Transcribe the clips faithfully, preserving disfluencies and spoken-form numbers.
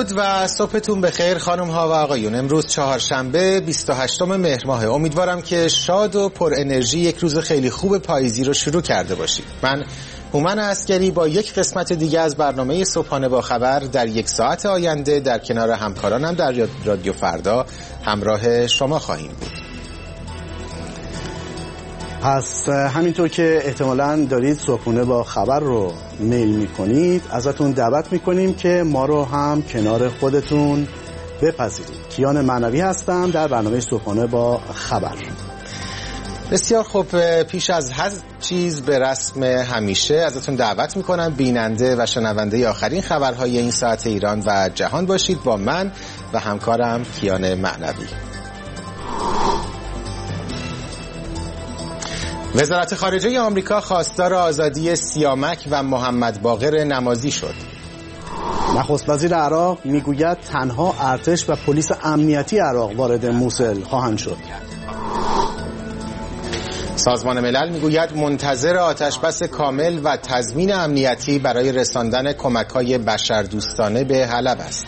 درود و صبحتون بخیر خانم ها و آقایون. امروز چهارشنبه بیست و هشتم مهر ماه. امیدوارم که شاد و پر انرژی یک روز خیلی خوب پاییزی رو شروع کرده باشید. من هومن عسکری با یک قسمت دیگه از برنامه صبحانه با خبر در یک ساعت آینده در کنار همکارانم در رادیو فردا همراه شما خواهیم بود. پس همینطور که احتمالاً دارید صبحونه با خبر رو میل میکنید، ازتون دعوت میکنیم که ما رو هم کنار خودتون بپذیرید. کیان معنوی هستم در برنامه صبحونه با خبر. بسیار خوب، پیش از هر چیز به رسم همیشه ازتون دعوت میکنم بیننده و شنونده آخرین خبرهای این ساعت ایران و جهان باشید با من و همکارم کیان معنوی. وزارت خارجه آمریکا خواستار آزادی سیامک و محمد باقر نمازی شد. نخست وزیر عراق میگوید تنها ارتش و پلیس امنیتی عراق وارد موسل خواهند شد. سازمان ملل میگوید منتظر آتشبس کامل و تضمین امنیتی برای رساندن کمک‌های بشردوستانه به حلب است.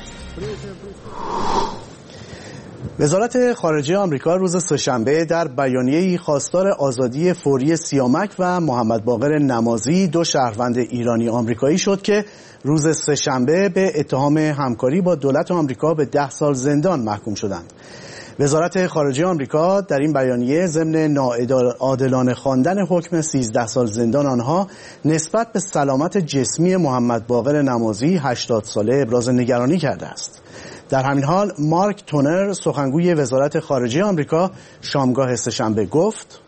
وزارت خارجه آمریکا روز سه‌شنبه در بیانیه‌ای خواستار آزادی فوری سیامک و محمد باقر نمازی، دو شهروند ایرانی آمریکایی شد که روز سه‌شنبه به اتهام همکاری با دولت آمریکا به ده سال زندان محکوم شدند. وزارت خارجه آمریکا در این بیانیه ضمن ناعادلانه خواندن حکم سیزده سال زندان آنها نسبت به سلامت جسمی محمد باقر نمازی هشتاد ساله ابراز نگرانی کرده است. در همین حال مارک تونر سخنگوی وزارت خارجه آمریکا شامگاه سه‌شنبه گفت: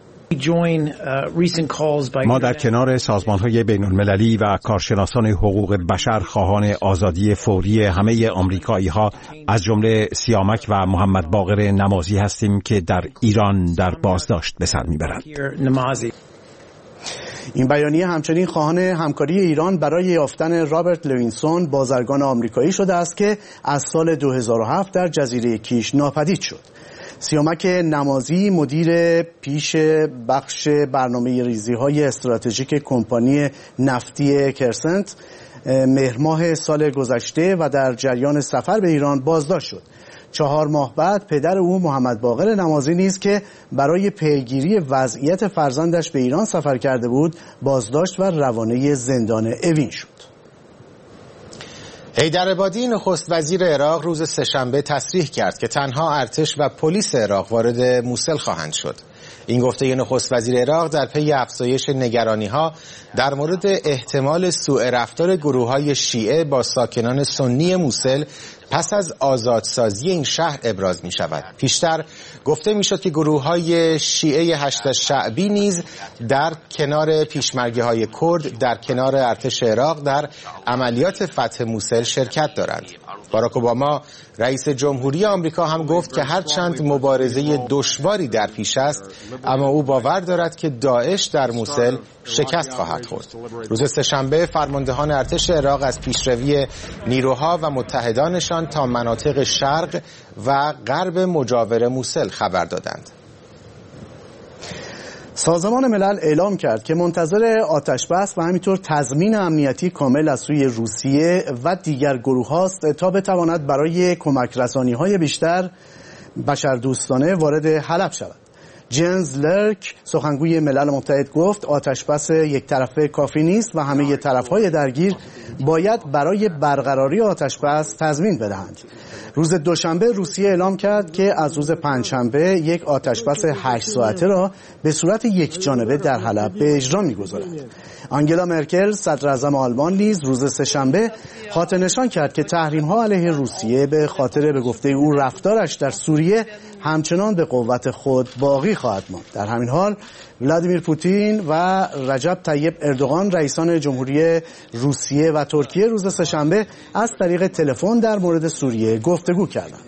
ما در کنار سازمان‌های بین‌المللی و کارشناسان حقوق بشر خواهان آزادی فوری همه آمریکایی‌ها از جمله سیامک و محمد باقر نمازی هستیم که در ایران در بازداشت به سر می‌برند. این بیانیه همچنین خواهان همکاری ایران برای یافتن رابرت لوینسون، بازرگان آمریکایی شده است که از سال دو هزار و هفت در جزیره کیش ناپدید شد. سیامک نمازی مدیر پیش بخش برنامه ریزی‌های استراتژیک کمپانی نفتی کرسنت مهر ماه سال گذشته و در جریان سفر به ایران بازداشت شد. چهار ماه بعد پدر او محمد باقر نمازی نیز که برای پیگیری وضعیت فرزندش به ایران سفر کرده بود بازداشت و روانه زندان اوین شد. حیدر عبادی نخست وزیر عراق روز سه‌شنبه تصریح کرد که تنها ارتش و پلیس عراق وارد موسل خواهند شد. این گفته نخست وزیر عراق در پی افزایش نگرانی‌ها در مورد احتمال سوء رفتار گروه‌های شیعه با ساکنان سنی موسل پس از آزادسازی این شهر ابراز می شود. پیشتر گفته می شد که گروه های شیعه هشت شعبی نیز در کنار پیشمرگی های کرد در کنار ارتش عراق در عملیات فتح موسل شرکت دارند. باراک اوباما رئیس جمهوری آمریکا هم گفت که هرچند مبارزه دشواری در پیش است اما او باور دارد که داعش در موسل شکست خواهد خورد. روز سه‌شنبه فرماندهان ارتش عراق از پیشروی نیروها و متحدانشان تا مناطق شرق و غرب مجاور موسل خبر دادند. سازمان ملل اعلام کرد که منتظر آتشبس و همینطور تضمین امنیتی کامل از سوی روسیه و دیگر گروه هاست تا بتواند برای کمک رسانی های بیشتر بشردوستانه وارد حلب شود. جنز لرک سخنگوی ملل متحد گفت آتشبس یک طرفه کافی نیست و همه طرفهای درگیر باید برای برقراری آتشبس تضمین بدهند. روز دوشنبه روسیه اعلام کرد که از روز پنجشنبه یک آتشبس هشت ساعته را به صورت یک جانبه در حلب به اجرا می‌گذارد. آنگلا مرکل صدر اعظم آلمان نیز روز سه‌شنبه خاطر نشان کرد که تحریم‌ها علیه روسیه به خاطر به گفته او رفتارش در سوریه همچنان به قوت خود باقی خواهد ماند. در همین حال ولادیمیر پوتین و رجب طیب اردوغان رئیسان جمهوری روسیه و ترکیه روز سه‌شنبه از طریق تلفن در مورد سوریه گفتگو کردند.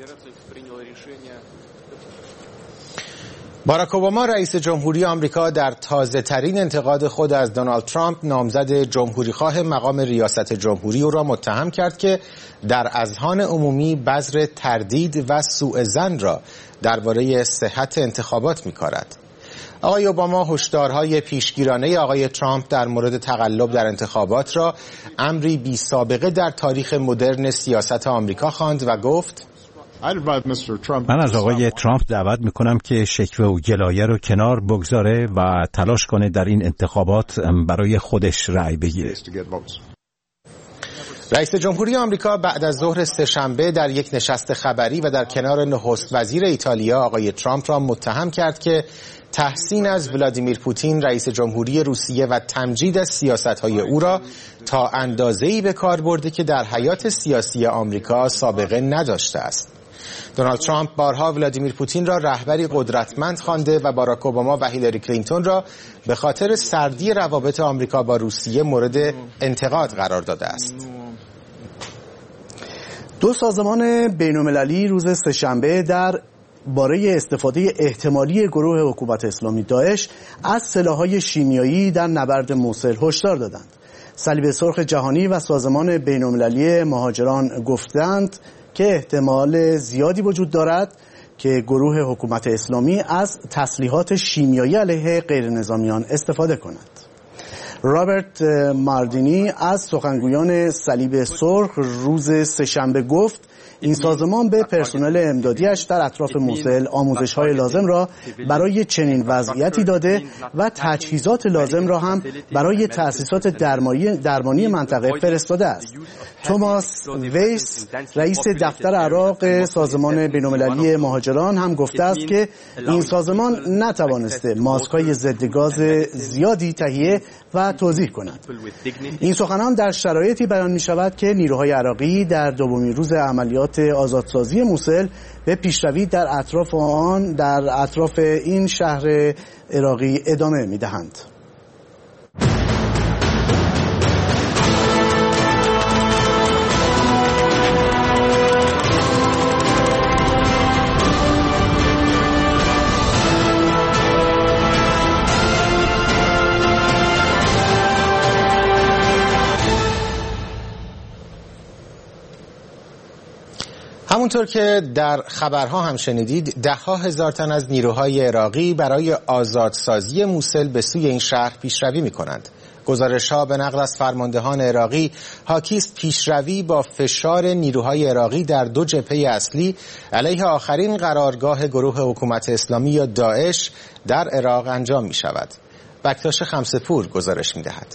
باراک اوباما رئیس جمهوری آمریکا در تازه ترین انتقاد خود از دونالد ترامپ نامزد جمهوریخواه مقام ریاست جمهوری او را متهم کرد که در اذهان عمومی بذر تردید و سوء ظن را درباره صحت انتخابات می‌کارد. آقای اوباما هشدارهای پیشگیرانه آقای ترامپ در مورد تقلب در انتخابات را امری بی سابقه در تاریخ مدرن سیاست آمریکا خواند و گفت: من از آقای ترامپ دعوت میکنم که شکوه و گلایه رو کنار بگذاره و تلاش کنه در این انتخابات برای خودش رأی بگیره. رئیس جمهوری آمریکا بعد از ظهر سه‌شنبه در یک نشست خبری و در کنار نخست وزیر ایتالیا آقای ترامپ را متهم کرد که تحسین از ولادیمیر پوتین رئیس جمهوری روسیه و تمجید از سیاست‌های او را تا اندازه‌ای به کار برده که در حیات سیاسی آمریکا سابقه نداشته است. دونالد ترامپ بارها ولادیمیر پوتین را رهبری قدرتمند خوانده و باراک اوباما و هیلاری کلینتون را به خاطر سردی روابط آمریکا با روسیه مورد انتقاد قرار داده است. دو سازمان بین‌المللی روز سه‌شنبه در باره استفاده احتمالی گروه حکومت اسلامی داعش از سلاح‌های شیمیایی در نبرد موصل هشدار دادند. صلیب سرخ جهانی و سازمان بین‌المللی مهاجران گفتند که احتمال زیادی وجود دارد که گروه حکومت اسلامی از تسلیحات شیمیایی علیه غیرنظامیان استفاده کند. رابرت ماردینی از سخنگویان صلیب سرخ روز سه‌شنبه گفت این سازمان به پرسنل امدادیش در اطراف موصل آموزش‌های لازم را برای چنین وضعیتی داده و تجهیزات لازم را هم برای تأسیسات درمانی درمانی منطقه فرستاده است. توماس ویس رئیس دفتر عراق سازمان بین‌المللی مهاجران هم گفته است که این سازمان نتوانسته ماسک‌های ضد گاز زیادی تهیه و توزیع کند. این سخنان در شرایطی بیان می‌شود که نیروهای عراقی در دومین روز عملیات آزادسازی موصل به پیشروی در اطراف آن در اطراف این شهر عراقی ادامه می‌دهند. همونطور که در خبرها هم شنیدید، ده ها هزار تن از نیروهای عراقی برای آزادسازی موصل به سوی این شهر پیشروی می کنند. گزارش‌ها به نقل از فرماندهان عراقی حاکی است پیشروی با فشار نیروهای عراقی در دو جبهه اصلی علیه آخرین قرارگاه گروه حکومت اسلامی یا داعش در عراق انجام می شود. بکتاش خمسه‌پور گزارش می دهد.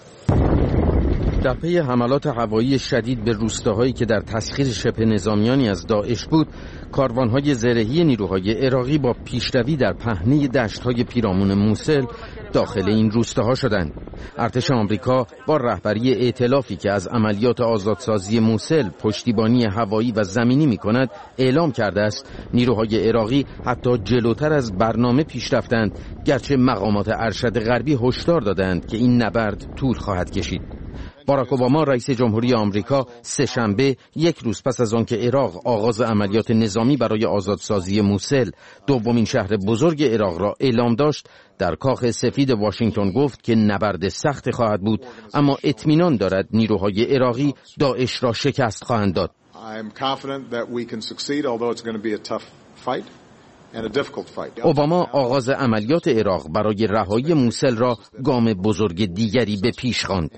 در پی حملات هوایی شدید به روستاهایی که در تسخیر شبه نظامیانی از داعش بود، کاروان‌های زرهی نیروهای عراقی با پیشروی در پهنه دشت‌های پیرامون موصل داخل این روستاها شدند. ارتش آمریکا با رهبری ائتلافی که از عملیات آزادسازی موصل پشتیبانی هوایی و زمینی می‌کند اعلام کرده است نیروهای عراقی حتی جلوتر از برنامه پیش رفتند، گرچه مقامات ارشد غربی هشدار دادند که این نبرد طول خواهد کشید. باراک اوباما رئیس جمهوری آمریکا سه‌شنبه یک روز پس از آنکه عراق آغاز عملیات نظامی برای آزادسازی موصل، دومین شهر بزرگ عراق را اعلام داشت، در کاخ سفید واشنگتن گفت که نبرد سخت خواهد بود، اما اطمینان دارد نیروهای عراقی داعش را شکست خواهند داد. اوباما آغاز عملیات عراق برای رهایی موصل را گام بزرگ دیگری به پیش خواند.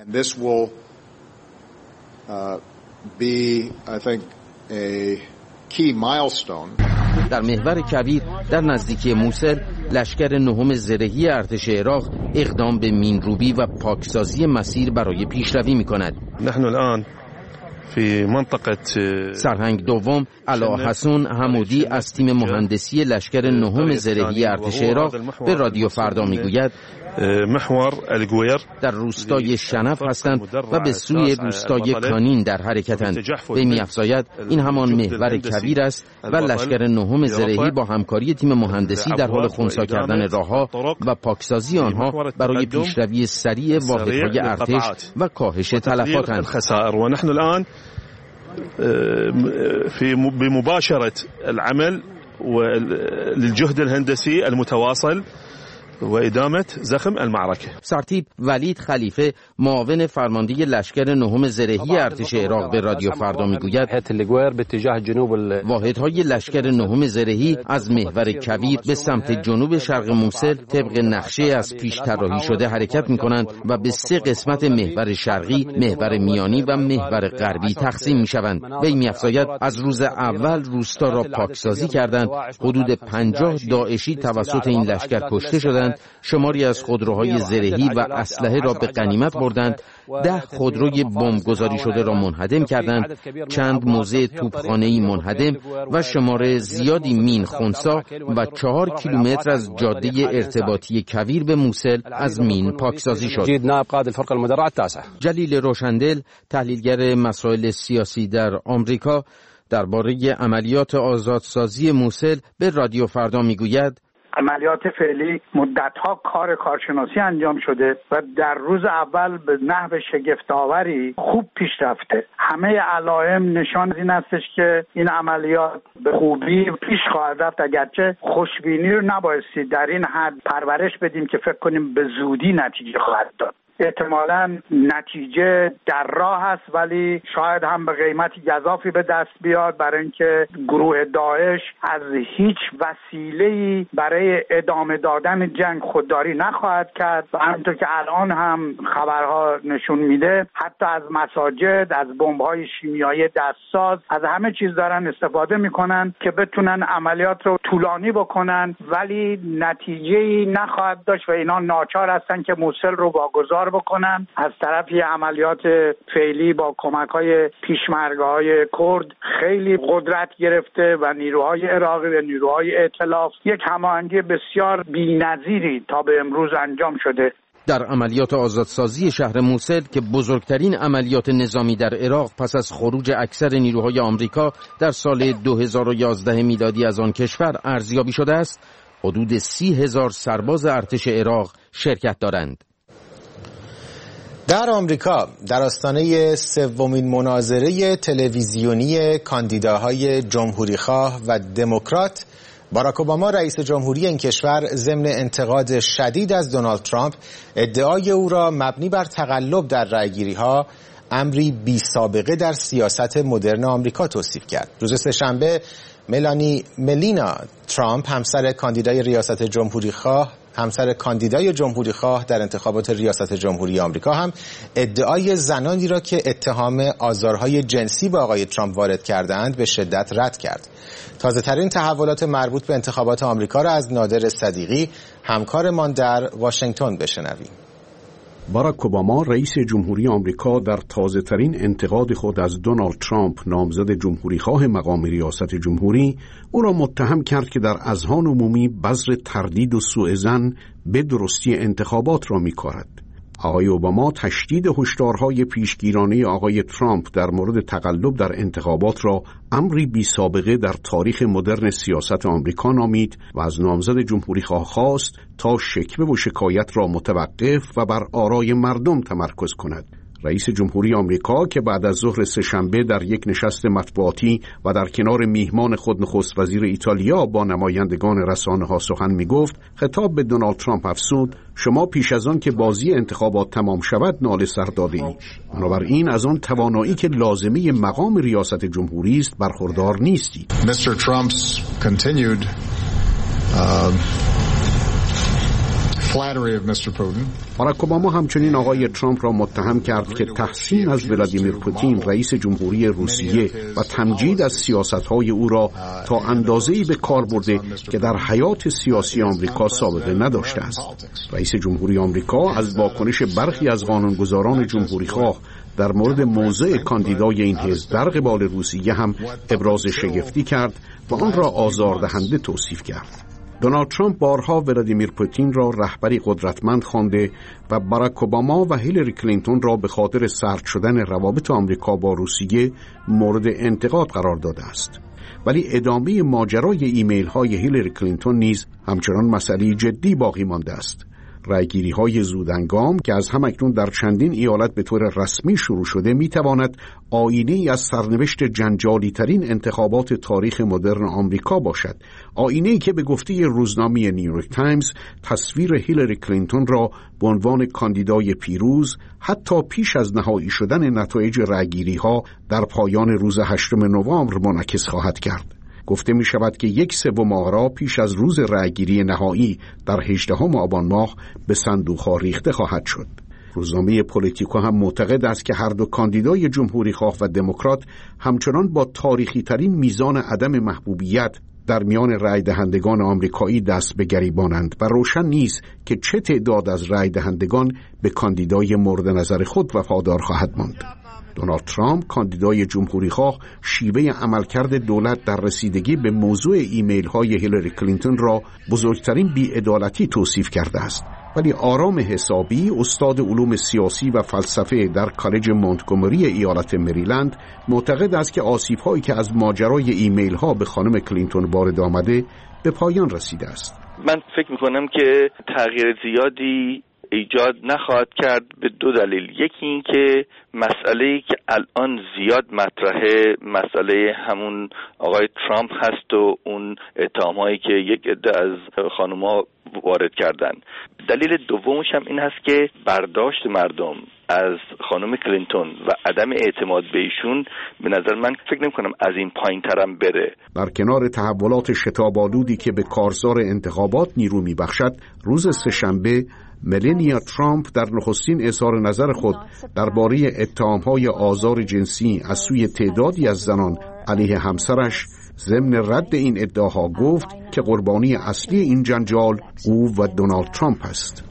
در محور کبیر در نزدیکی موصل، لشکر نهم زرهی ارتش عراق اقدام به مینروبی و پاکسازی مسیر برای پیشروی می‌کند. نحن الان فی منطقه سرهنگ دوم علا حسون حمودی از تیم مهندسی لشکر نهم زرهی ارتش عراق به رادیو فردا میگوید محور الگویر در روستای شنف هستند و به سوی روستای کانین در حرکتند. وی می‌افزاید این همان محور کبیر است و لشکر نهم زرهی با همکاری تیم مهندسی در حال خنثی کردن راهها و پاکسازی آنها برای پیشروی سریع واحدهای ارتش و کاهش تلفاتند. و نحن الان في بمباشرة العمل للجهد الهندسي المتواصل وإدامة زخم المعركة. سرتیپ ولید خلیفه معاون فرمانده لشکر نهم زرهی ارتش عراق به رادیو فردا میگوید واحدهای لشکر نهم زرهی از محور کویر به سمت جنوب شرق موصل طبق نقشه از پیش طراحی شده حرکت میکنند و به سه قسمت محور شرقی، محور میانی و محور غربی تقسیم میشوند. وی می‌افزاید از روز اول روستا را پاکسازی کردند. حدود پنجاه داعشی توسط این لشکر کشته شدند. شماری از خودروهای زرهی و اسلحه را به غنیمت بردند. ده خودروی بمبگذاری شده را منهدم کردند. چند موضع توپخانه‌ای منهدم و شمار زیادی مین خنثی و چهار کیلومتر از جاده ارتباطی کویر به موصل از مین پاکسازی شد. جلیل روشندل، تحلیلگر مسائل سیاسی در آمریکا، درباره عملیات آزادسازی موصل به رادیو فردا میگوید: عملیات فعلی مدت‌ها کار کارشناسی انجام شده و در روز اول به نحو شگفت‌آوری خوب پیش رفته. همه علائم نشان این استش که این عملیات به خوبی پیش خواهد رفت، اگرچه خوشبینی رو نبایستی در این حد پرورش بدیم که فکر کنیم به زودی نتیجه خواهد داد. احتمالاً نتیجه در راه است، ولی شاید هم به قیمت گزافی به دست بیاد، برای اینکه گروه داعش از هیچ وسیله‌ای برای ادامه دادن جنگ خودداری نخواهد کرد و همونطور که الان هم خبرها نشون میده حتی از مساجد، از بمب‌های شیمیایی دستساز، از همه چیز دارن استفاده میکنن که بتونن عملیات رو طولانی بکنن، ولی نتیجه‌ای نخواهد داشت و اینا ناچار هستن که موصل رو واگذار بکنن. از طرفی عملیات فعلی با کمک‌های پیشمرگه‌های کرد خیلی قدرت گرفته و نیروهای عراقی و نیروهای ائتلاف یک هماهنگی بسیار بی‌نظیری تا به امروز انجام شده. در عملیات آزادسازی شهر موصل که بزرگترین عملیات نظامی در عراق پس از خروج اکثر نیروهای آمریکا در سال دو هزار و یازده میلادی از آن کشور ارزیابی شده است، حدود سی هزار سرباز ارتش عراق شرکت دارند. در آمریکا در آستانه سومین مناظره تلویزیونی کاندیداهای جمهوریخواه و دموکرات، باراک اوباما رئیس جمهوری این کشور ضمن انتقاد شدید از دونالد ترامپ ادعای او را مبنی بر تقلب در رأیگیری‌ها امری بی سابقه در سیاست مدرن آمریکا توصیف کرد. روز سه‌شنبه ملانی ملینا ترامپ، همسر کاندیدای ریاست جمهوریخواه همسر کاندیدای جمهوریخواه در انتخابات ریاست جمهوری آمریکا هم ادعای زنانی را که اتهام آزارهای جنسی به آقای ترامپ وارد کردند به شدت رد کرد. تازه ترین تحولات مربوط به انتخابات آمریکا را از نادر صدیقی، همکارمان در واشنگتن، بشنویم. باراک اوباما رئیس جمهوری آمریکا در تازه‌ترین انتقاد خود از دونالد ترامپ نامزد جمهوریخواه مقام ریاست جمهوری او را متهم کرد که در اذهان عمومی بذر تردید و سوءظن به درستی انتخابات را می‌کارد. آقای اوباما تشدید هشدارهای پیشگیرانه آقای ترامپ در مورد تقلب در انتخابات را امری بی سابقه در تاریخ مدرن سیاست آمریکا نامید و از نامزد جمهوریخواه خواست تا شکوه و شکایت را متوقف و بر آرای مردم تمرکز کند. رئیس جمهوری آمریکا که بعد از ظهر سه‌شنبه در یک نشست مطبوعاتی و در کنار میهمان خود نخست وزیر ایتالیا با نمایندگان رسانه‌ها سخن می‌گفت، خطاب به دونالد ترامپ افزود: شما پیش از آن که بازی انتخابات تمام شود ناله سر داده‌اید. بنابراین از آن توانایی که لازمه مقام ریاست جمهوری است برخوردار نیستید. Mister Trump's continued uh... باراک اوباما همچنین آقای ترامپ را متهم کرد که تحسین از ولادیمیر پوتین رئیس جمهوری روسیه و تمجید از سیاست‌های او را تا اندازه‌ای به کار برده که در حیات سیاسی آمریکا سابقه نداشته است. رئیس جمهوری آمریکا از واکنش برخی از قانونگذاران جمهوریخواه در مورد موضع کاندیدای این حزب در قبال روسیه هم ابراز شگفتی کرد و آن را آزاردهنده توصیف کرد. دونالد ترامپ بارها ولادیمیر پوتین را رهبری قدرتمند خوانده و باراک اوباما و هیلاری کلینتون را به خاطر سرد شدن روابط آمریکا با روسیه مورد انتقاد قرار داده است. ولی ادامه ماجرای ایمیل های هیلاری کلینتون نیز همچنان مسئله جدی باقی مانده است. رأیگیری‌های زودهنگام که از همکنون در چندین ایالت به طور رسمی شروع شده می‌تواند آینه‌ای از سرنوشت جنجالی‌ترین انتخابات تاریخ مدرن آمریکا باشد. آینه‌ای که به گفته روزنامه نیویورک تایمز تصویر هیلاری کلینتون را به عنوان کاندیدای پیروز حتی پیش از نهایی شدن نتایج رأیگیری‌ها در پایان روز هشتم نوامبر منعکس خواهد کرد. گفته می شود که یک سوم آرا پیش از روز رأیگیری نهایی در هجدهم آبان ماه به صندوق‌ها ریخته خواهد شد. روزنامه پولیتیکو هم معتقد است که هر دو کاندیدای جمهوری خواه و دموکرات همچنان با تاریخی ترین میزان عدم محبوبیت در میان رای دهندگان آمریکایی دست به گریبانند و روشن نیست که چه تعداد از رای دهندگان به کاندیدای مورد نظر خود وفادار خواهد ماند. دونالد ترامپ کاندیدای جمهوری خواه شیوه عملکرد دولت در رسیدگی به موضوع ایمیل های هیلاری کلینتون را بزرگترین بی‌عدالتی توصیف کرده است. ولی آرام حسابی، استاد علوم سیاسی و فلسفه در کالج مونتگومری ایالت مریلند، معتقد است که آسیب‌هایی که از ماجرای ایمیل ها به خانم کلینتون وارد آمده به پایان رسیده است. من فکر می‌کنم که تغییر زیادی ایجاد نخواهد کرد به دو دلیل. یکی این که مسئله‌ای که الان زیاد مطرحه، مسئله همون آقای ترامپ هست و اون اتهامایی که یک عده از خانم‌ها وارد کردن. دلیل دومش هم این هست که برداشت مردم از خانم کلینتون و عدم اعتماد به ایشون به نظر من فکر نمی‌کنم از این پایین‌ترم بره. در کنار تحولات شتاب‌آلودی که به کارزار انتخابات نیرو می‌بخشد، روز سه‌شنبه ملانیا ترامپ در نخستین اظهار نظر خود درباره اتهام‌های آزار جنسی از سوی تعدادی از زنان علیه همسرش ضمن رد این ادعاها گفت که قربانی اصلی این جنجال او و دونالد ترامپ است.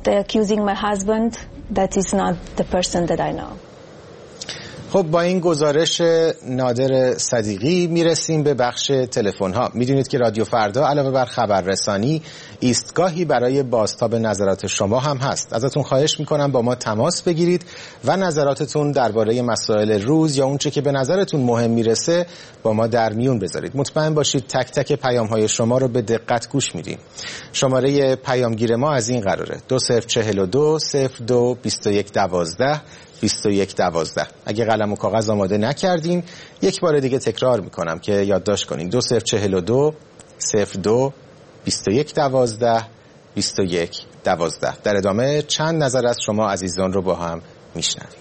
خب با این گزارش نادر صدیقی میرسیم به بخش تلفن ها. میدونید که رادیو فردا علاوه بر خبررسانی ایستگاهی برای بازتاب نظرات شما هم هست. ازتون خواهش میکنم با ما تماس بگیرید و نظراتتون درباره مسائل روز یا اونچه که به نظرتون مهم میرسه با ما در میون بذارید. مطمئن باشید تک تک پیام های شما رو به دقت گوش میدیم. شماره پیامگیر ما از این قراره: دو صفر چهل و دو صفر دو بیست و یک دوازده بیست و یک دوازده. اگه قلم و کاغذ آماده نکردین یک بار دیگه تکرار میکنم که یادداشت کنین: دو صفر چهل و دو صفر دو بیست و یک دوازده بیست و یک دوازده. در ادامه چند نظر از شما عزیزان رو با هم میشنویم.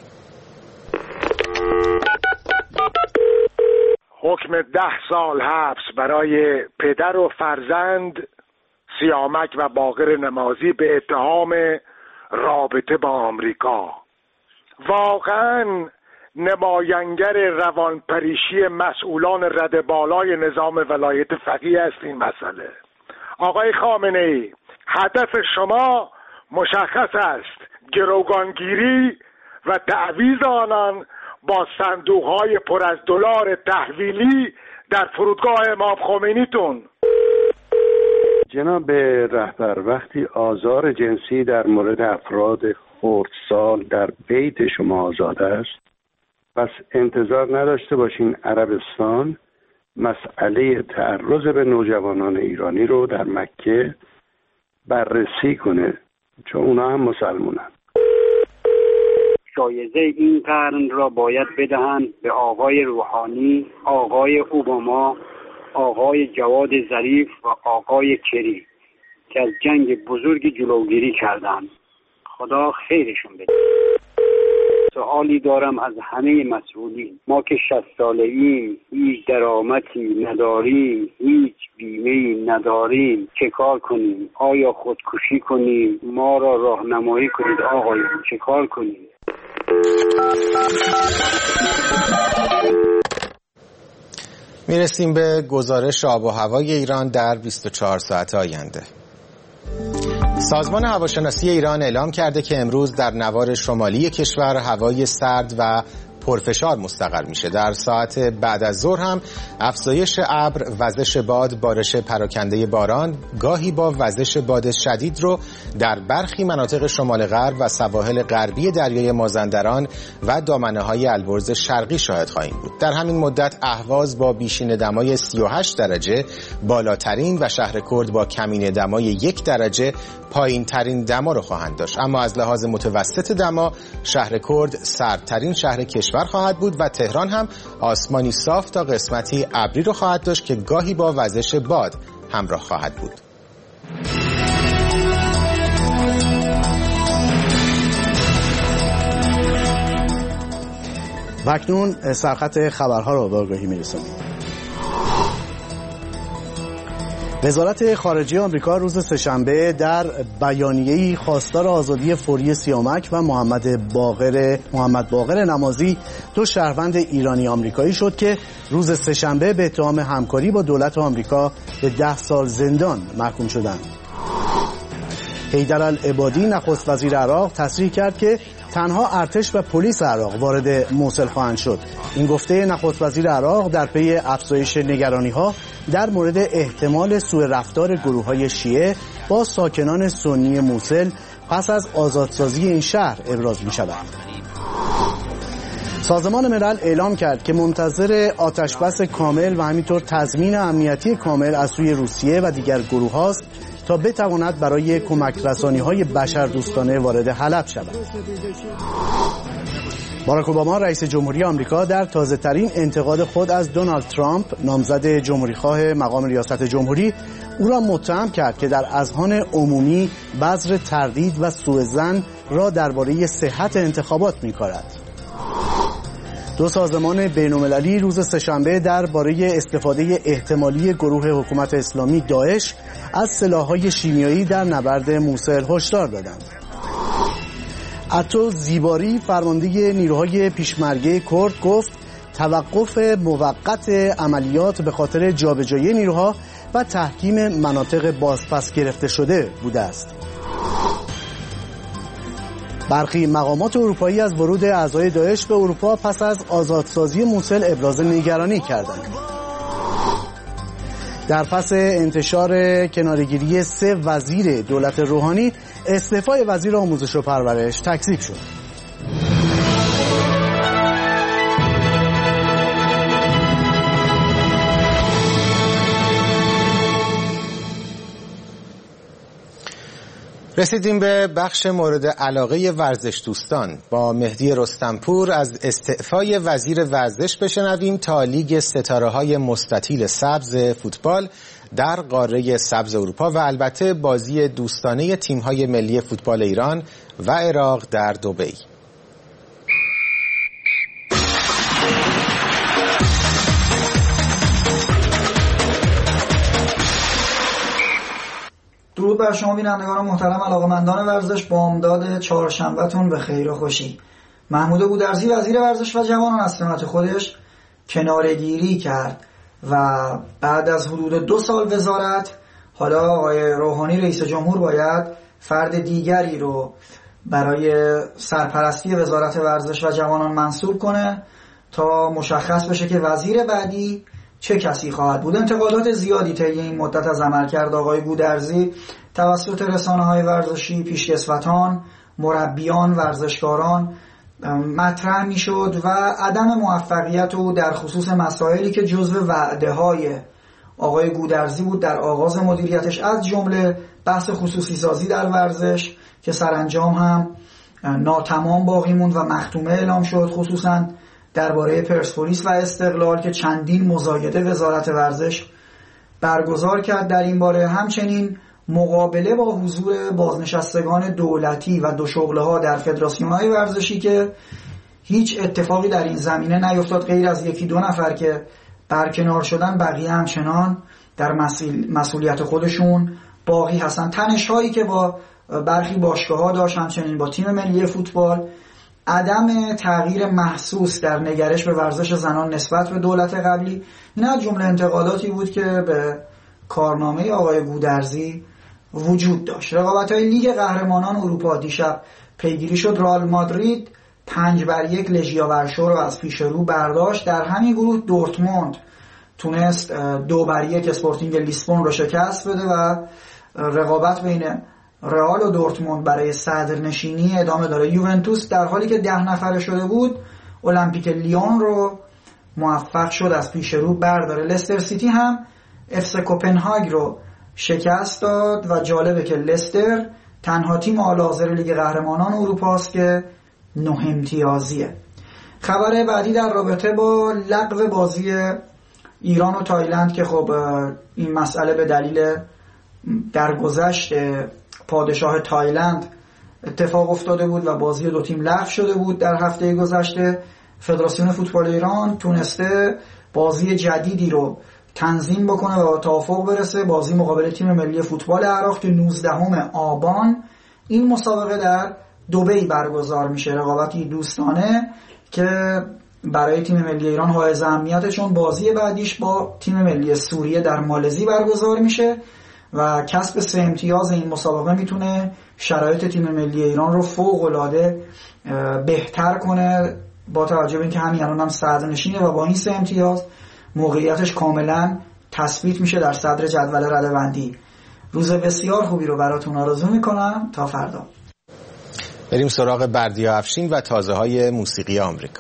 حکم ده سال حبس برای پدر و فرزند سیامک و باقر نمازی به اتهام رابطه با آمریکا. واقعا نماینگر روانپریشی مسئولان رده بالای نظام ولایت فقیه است این مسئله. آقای خامنه ای، هدف شما مشخص است: گروگانگیری و تعویض آنان با صندوقهای پر از دلار تحویلی در فرودگاه امام خمینیتون. جناب رهبر، وقتی آزار جنسی در مورد افراد خردسال در بیت شما آزاد است، پس انتظار نداشته باشین عربستان مسئله تعرض به نوجوانان ایرانی رو در مکه بررسی کنه، چون اونا هم مسلمانن. جایزه این قرن را باید بدهند به آقای روحانی، آقای اوباما، آقای جواد ظریف و آقای کری که از جنگ بزرگی جلوگیری کردند. خدا خیرشون بده. سوالی دارم از همه مسئولین. ما که شصت ساله ایم، هیچ درآمدی نداریم، هیچ بیمه‌ای نداریم، چه کار کنیم؟ آیا خودکشی کنیم؟ ما را راهنمایی کنید آقایان، چه کار کنیم؟ میرسیم به گزارش آب و هوای ایران در بیست و چهار ساعت آینده. سازمان هواشناسی ایران اعلام کرده که امروز در نوار شمالی کشور هوای سرد و پرفشار مستقر میشه. در ساعت بعد از ظهر هم افزایش ابر، وزش باد، بارش پراکنده باران گاهی با وزش باد شدید رو در برخی مناطق شمال غرب و سواحل غربی دریای مازندران و دامنه‌های البرز شرقی شاهد خواهیم بود. در همین مدت اهواز با بیشین دمای سی و هشت درجه بالاترین و شهر کرد با کمین دمای یک درجه پایین ترین دما رو خواهند داشت. اما از لحاظ متوسط دما شهر کرد سردترین شهر کشور خواهد بود و تهران هم آسمانی صاف تا قسمتی ابری رو خواهد داشت که گاهی با وزش باد همراه خواهد بود. و اکنون سرخط خبرها را به آگاهی می‌رسانیم. وزارت خارجه آمریکا روز سه‌شنبه در بیانیه‌ای خواستار آزادی فوری سیامک و محمد باقر محمد باقر نمازی، دو شهروند ایرانی آمریکایی شد که روز سه‌شنبه به اتهام همکاری با دولت آمریکا به ده سال زندان محکوم شدند. حیدرالعبادی نخست وزیر عراق تصریح کرد که تنها ارتش و پلیس عراق وارد موصل خواهند شد. این گفته نخست وزیر عراق در پی افزایش نگرانی‌ها در مورد احتمال سوء رفتار گروه‌های شیعه با ساکنان سنی موصل پس از آزادسازی این شهر ابراز می‌شود. سازمان ملل اعلام کرد که منتظر آتشبس کامل و همینطور تضمین امنیتی کامل از سوی روسیه و دیگر گروه‌هاست تا بتواند برای کمک رسانی‌های بشردوستانه وارد حلب شود. باراک اوباما رئیس جمهوری آمریکا در تازه‌ترین انتقاد خود از دونالد ترامپ نامزد جمهوریخواه مقام ریاست جمهوری او را متهم کرد که در اذهان عمومی بذر تردید و سوءظن را درباره صحت انتخابات می‌کارد. دو سازمان بین‌المللی روز سه‌شنبه درباره استفاده احتمالی گروه حکومت اسلامی داعش از سلاح‌های شیمیایی در نبرد موصل هشدار دادند. عطو زیباری فرمانده نیروهای پیشمرگه کرد گفت توقف موقت عملیات به خاطر جابجایی نیروها و تحکیم مناطق بازپس گرفته شده بوده است. برخی مقامات اروپایی از ورود اعضای داعش به اروپا پس از آزادسازی موصل ابراز نگرانی کردند. در پس انتشار کناره‌گیری سه وزیر دولت روحانی، استعفای وزیر آموزش و پرورش تکذیب شد. رسیدیم به بخش مورد علاقه ورزش دوستان. با مهدی رستمپور از استعفای وزیر ورزش بشنویم تا لیگ ستاره‌های مستطیل سبز فوتبال در قاره سبز اروپا و البته بازی دوستانه تیم‌های ملی فوتبال ایران و عراق در دبی. درود بر شما بینندگان محترم علاقه‌مندان ورزش، بامداد چهارشنبه‌تون به خیر و خوشی. محمود گودرزی وزیر ورزش و جوانان از سمت خودش کناره‌گیری کرد و بعد از حدود دو سال وزارت حالا آقای روحانی رئیس جمهور باید فرد دیگری رو برای سرپرستی وزارت ورزش و جوانان منصوب کنه تا مشخص بشه که وزیر بعدی چه کسی خواهد بود. انتقادات زیادی طی این مدت از عملکرد آقای گودرزی توسط رسانه‌های ورزشی، پیشکسوتان، مربیان، ورزشکاران مطرح میشد و عدم موفقیت او در خصوص مسائلی که جزو وعده‌های آقای گودرزی بود در آغاز مدیریتش، از جمله بحث خصوصی سازی در ورزش که سرانجام هم ناتمام باقی موند و مختومه اعلام شد، خصوصاً درباره پرسپولیس و استقلال که چندین مزایده وزارت ورزش برگزار کرد در این باره. همچنین مقابله با حضور بازنشستگان دولتی و دو شغله ها در فدراسیون‌های ورزشی که هیچ اتفاقی در این زمینه نیفتاد غیر از یکی دو نفر که برکنار شدن، بقیه همچنان در مسئولیت خودشون باقی هستن. تنش‌هایی که با برخی باشگاه‌ها داشت، همچنین با تیم ملی فوتبال، عدم تغییر محسوس در نگرش به ورزش زنان نسبت به دولت قبلی، نه جمله انتقاداتی بود که به کارنامه آقای گودرزی وجود داشت. رقابت‌های لیگ قهرمانان اروپا دیشب پیگیری شد. رئال مادرید پنج بر یک لژیا ورشو رو از پیش رو برداشت. در همین گروه دورتموند تونست دو بر یک اسپورتینگ لیسبون رو شکست بده و رقابت بین رئال و دورتموند برای صدرنشینی ادامه داره. یوونتوس در حالی که ده نفره شده بود المپیک لیون رو موفق شد از پیش رو برداره. لستر سیتی هم اف سی کوپنهاگ رو شکست داد و جالبه که لستر تنها تیم حال حاضر لیگ قهرمانان اروپا است که نه امتیازیه. خبر بعدی در رابطه با لغو بازی ایران و تایلند که خب این مسئله به دلیل درگذشت پادشاه تایلند اتفاق افتاده بود و بازی دو تیم لغو شده بود در هفته گذشته. فدراسیون فوتبال ایران تونسته بازی جدیدی رو تنظیم بکنه و توافق برسه. بازی مقابل تیم ملی فوتبال عراق که نوزدهم آبان این مسابقه در دبی برگزار میشه. رقابتی دوستانه که برای تیم ملی ایران حائز اهمیته، چون بازی بعدیش با تیم ملی سوریه در مالزی برگزار میشه و کسب سه امتیاز این مسابقه میتونه شرایط تیم ملی ایران رو فوق العاده بهتر کنه، با توجه به اینکه همین الان هم صدرنشینه و با این سه امتیاز موقعیتش کاملا تثبیت میشه در صدر جدول رده‌بندی. روز بسیار خوبی رو براتون آرزو میکنم. تا فردا. بریم سراغ بردیا افشین و تازه های موسیقی آمریکا.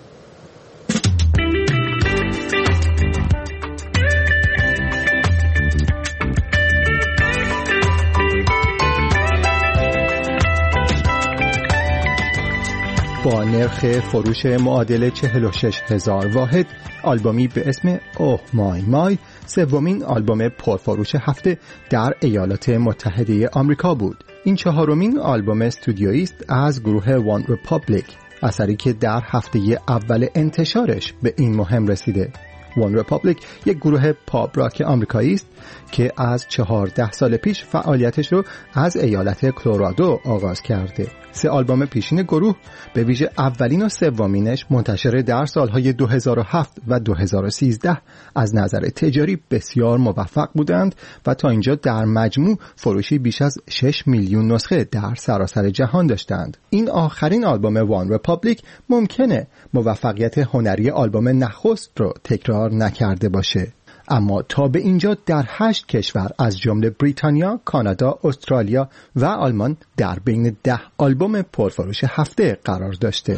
با نرخ فروش معادل چهل و شش هزار واحد، آلبومی به اسم اوه مای مای سومین آلبوم پرفروش هفته در ایالات متحده آمریکا بود. این چهارمین آلبوم استودیویی است از گروه وان ریپابلیک، اثری که در هفته اول انتشارش به این مهم رسیده. وان ریپابلیک یک گروه پاپ راک آمریکایی است که از چهارده سال پیش فعالیتش رو از ایالت کلرادو آغاز کرده. سه آلبوم پیشین گروه، به ویژه اولین و سومینش منتشر در سالهای دو هزار و هفت و دو هزار و سیزده، از نظر تجاری بسیار موفق بودند و تا اینجا در مجموع فروشی بیش از شش میلیون نسخه در سراسر جهان داشتند. این آخرین آلبوم وان ریپابلیک ممکنه موفقیت هنری آلبوم نخست رو تکرار نکرده باشه، اما تا به اینجا در هشت کشور از جمله بریتانیا، کانادا، استرالیا و آلمان در بین ده آلبوم پرفروش هفته قرار داشته.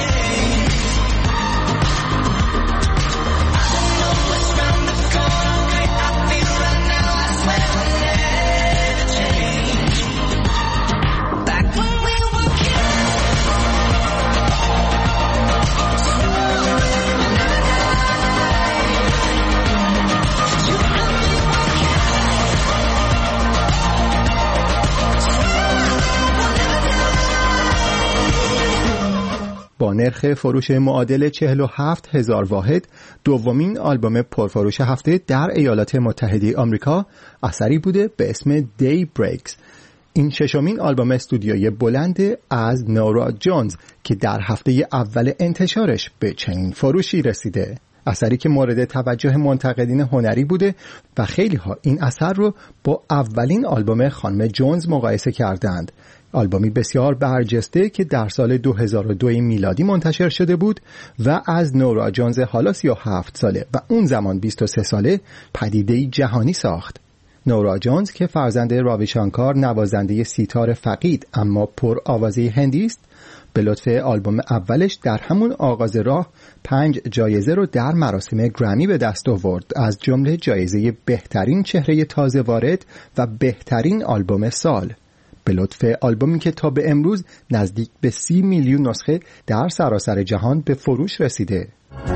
با نرخ فروش معادل چهل و هفت هزار واحد، دومین آلبوم پرفروش هفته در ایالات متحده آمریکا اثری بوده به اسم دی بریکس. این ششمین آلبوم استودیویی بلند از نورا جونز که در هفته اول انتشارش به چنین فروشی رسیده. اثری که مورد توجه منتقدین هنری بوده و خیلی ها این اثر رو با اولین آلبوم خانم جونز مقایسه کردند. آلبومی بسیار برجسته که در سال دو هزار و دو میلادی منتشر شده بود و از نورا جونز حالا سی و هفت ساله و اون زمان بیست و سه ساله پدیده‌ای جهانی ساخت. نورا جونز که فرزند راوی شانکار، نوازنده سیتار فقید اما پر آوازه هندی است، به لطف آلبوم اولش در همون آغاز راه پنج جایزه رو در مراسم گرمی به دست آورد، از جمله جایزه بهترین چهره تازه وارد و بهترین آلبوم سال. به لطف آلبومی که تا به امروز نزدیک به سی میلیون نسخه در سراسر جهان به فروش رسیده.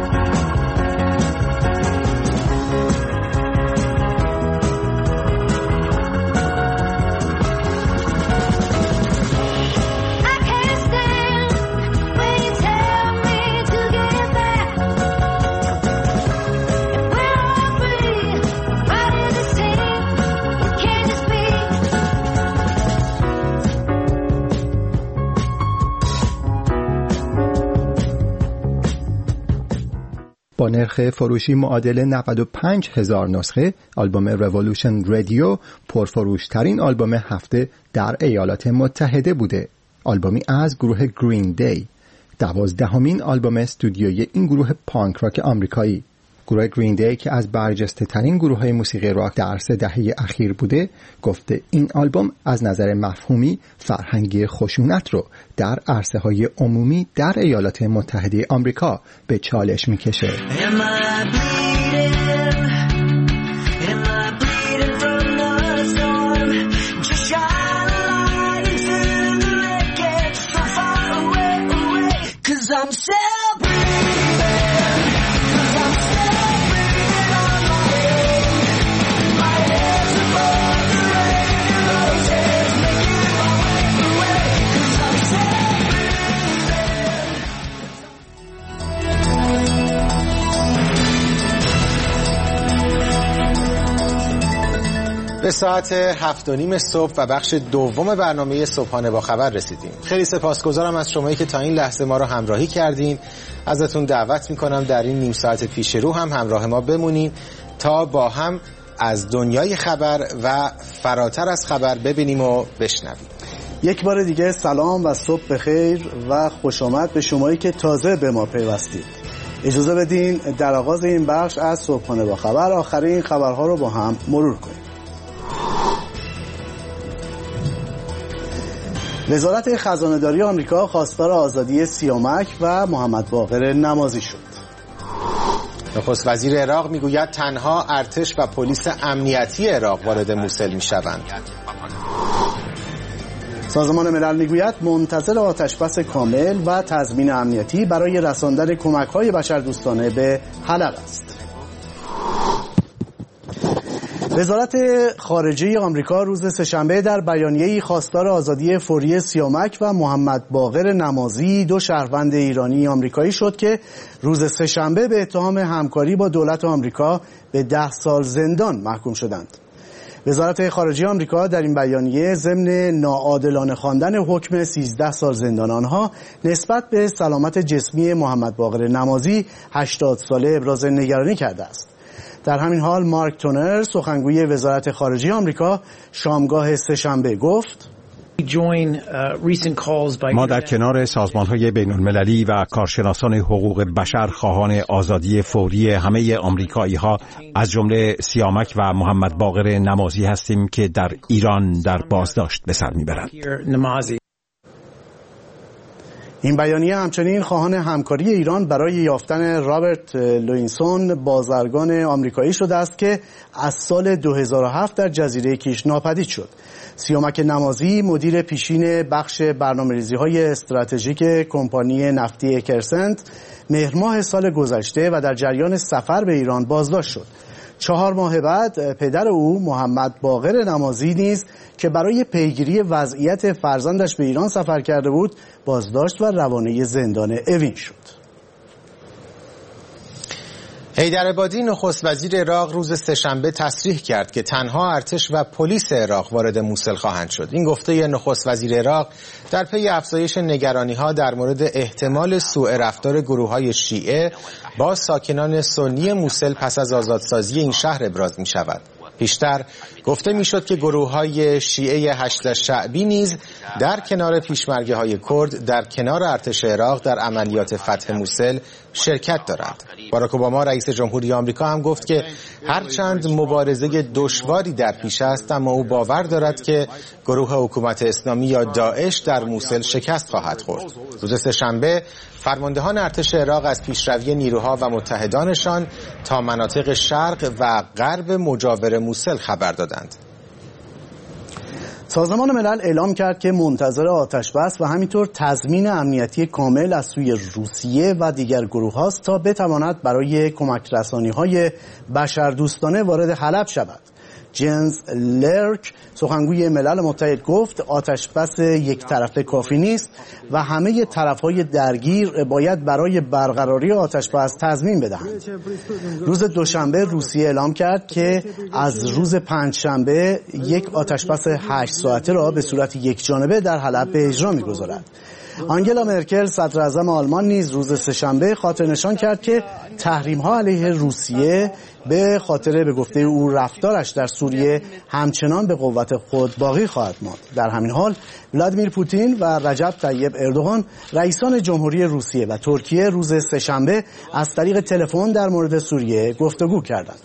با نرخ فروشی معادل نود و پنج هزار نسخه، آلبوم رولوشن رادیو پرفروشترین آلبوم هفته در ایالات متحده بوده. آلبومی از گروه گرین دی. دوازدهمین آلبوم استودیویی این گروه پانک راک آمریکایی. گروه گرین دی که از برجسته ترین گروه های موسیقی راک در سه دهه اخیر بوده، گفته این آلبوم از نظر مفهومی فرهنگی خشونت رو در عرصه های عمومی در ایالات متحده آمریکا به چالش میکشه. به ساعت هفت و نیم صبح و بخش دوم برنامه صبحانه با خبر رسیدیم. خیلی سپاسگزارم از شمایی که تا این لحظه ما رو همراهی کردین. ازتون دعوت میکنم در این نیم ساعت پیش رو هم همراه ما بمونین تا با هم از دنیای خبر و فراتر از خبر ببینیم و بشنویم. یک بار دیگه سلام و صبح بخیر و خوش آمد به شمایی که تازه به ما پیوستید. اجازه بدین در آغاز این بخش از صبحانه با خبر آخرین خبرها رو با هم مرور کنیم. وزارت خزانه‌داری آمریکا خواستار آزادی سیامک و محمد باقر نمازی شد. نخست وزیر عراق میگوید تنها ارتش و پلیس امنیتی عراق وارد موسل میشوند. سازمان ملل میگوید منتظر آتشبس کامل و تضمین امنیتی برای رساندن کمک‌های بشردوستانه به حلب است. وزارت خارجه آمریکا روز سه‌شنبه در بیانیه‌ای خواستار آزادی فوری سیامک و محمد باقر نمازی، دو شهروند ایرانی آمریکایی شد که روز سه‌شنبه به اتهام همکاری با دولت آمریکا به ده سال زندان محکوم شدند. وزارت خارجه آمریکا در این بیانیه ضمن ناعادلانه خواندن حکم سیزده سال زندان آنها نسبت به سلامت جسمی محمد باقر نمازی هشتاد ساله ابراز نگرانی کرده است. در همین حال مارک تونر سخنگوی وزارت خارجه آمریکا شامگاه سه‌شنبه گفت ما در کنار سازمان‌های بین‌المللی و کارشناسان حقوق بشر خواهان آزادی فوری همه آمریکایی‌ها از جمله سیامک و محمد باقر نمازی هستیم که در ایران در بازداشت به سر می‌برند. این بیانیه همچنین خواهان همکاری ایران برای یافتن رابرت لوینسون بازرگان آمریکایی شده است که از سال دو هزار و هفت در جزیره کیش ناپدید شد. سیامک نمازی مدیر پیشین بخش برنامه‌ریزی‌های استراتژیک کمپانی نفتی اکرسنت مهر ماه سال گذشته و در جریان سفر به ایران بازداشت شد. چهار ماه بعد پدر او محمد باقر نمازی نیز که برای پیگیری وضعیت فرزندش به ایران سفر کرده بود بازداشت و روانه زندان اوین شد. حیدر عبادی نخست وزیر عراق روز سه‌شنبه تصریح کرد که تنها ارتش و پلیس عراق وارد موسل خواهند شد. این گفته نخست وزیر عراق در پی افزایش نگرانی‌ها در مورد احتمال سوء رفتار گروه‌های شیعه با ساکنان سنی موسل پس از آزادسازی این شهر ابراز می‌شود. پیشتر گفته میشد که گروه‌های شیعه هشت شعبی نیز در کنار پیشمرگه‌های کرد در کنار ارتش عراق در عملیات فتح موسل شرکت دارند. باراک اوباما رئیس جمهوری آمریکا هم گفت که هرچند مبارزه دشواری در پیش است اما او باور دارد که گروه حکومت اسلامی یا داعش در موسل شکست خواهد خورد. روز سه‌شنبه فرماندهان ارتش عراق از پیشروی نیروها و متحدانشان تا مناطق شرق و غرب مجاور موسل خبر دادند. سازمان ملل اعلام کرد که منتظر آتشبس و همینطور تضمین امنیتی کامل از سوی روسیه و دیگر گروه هاست تا بتواند برای کمک رسانی های بشردوستانه وارد حلب شود. جنز لرک سخنگوی ملل متحد گفت آتشبس یک طرفه کافی نیست و همه طرفهای درگیر باید برای برقراری آتشبس تضمین بدهند. روز دوشنبه روسیه اعلام کرد که از روز پنجشنبه یک آتشبس هشت ساعته را به صورت یک جانبه در حلب به اجرا می‌گذارد. آنگلا مرکل صدر اعظم آلمان نیز روز سه‌شنبه خاطر نشان کرد که تحریم‌ها علیه روسیه به خاطر به گفته او رفتارش در سوریه همچنان به قوت خود باقی خواهد ماند. در همین حال ولادیمیر پوتین و رجب طیب اردوغان رئیسان جمهوری روسیه و ترکیه روز سه‌شنبه از طریق تلفن در مورد سوریه گفتگو کردند.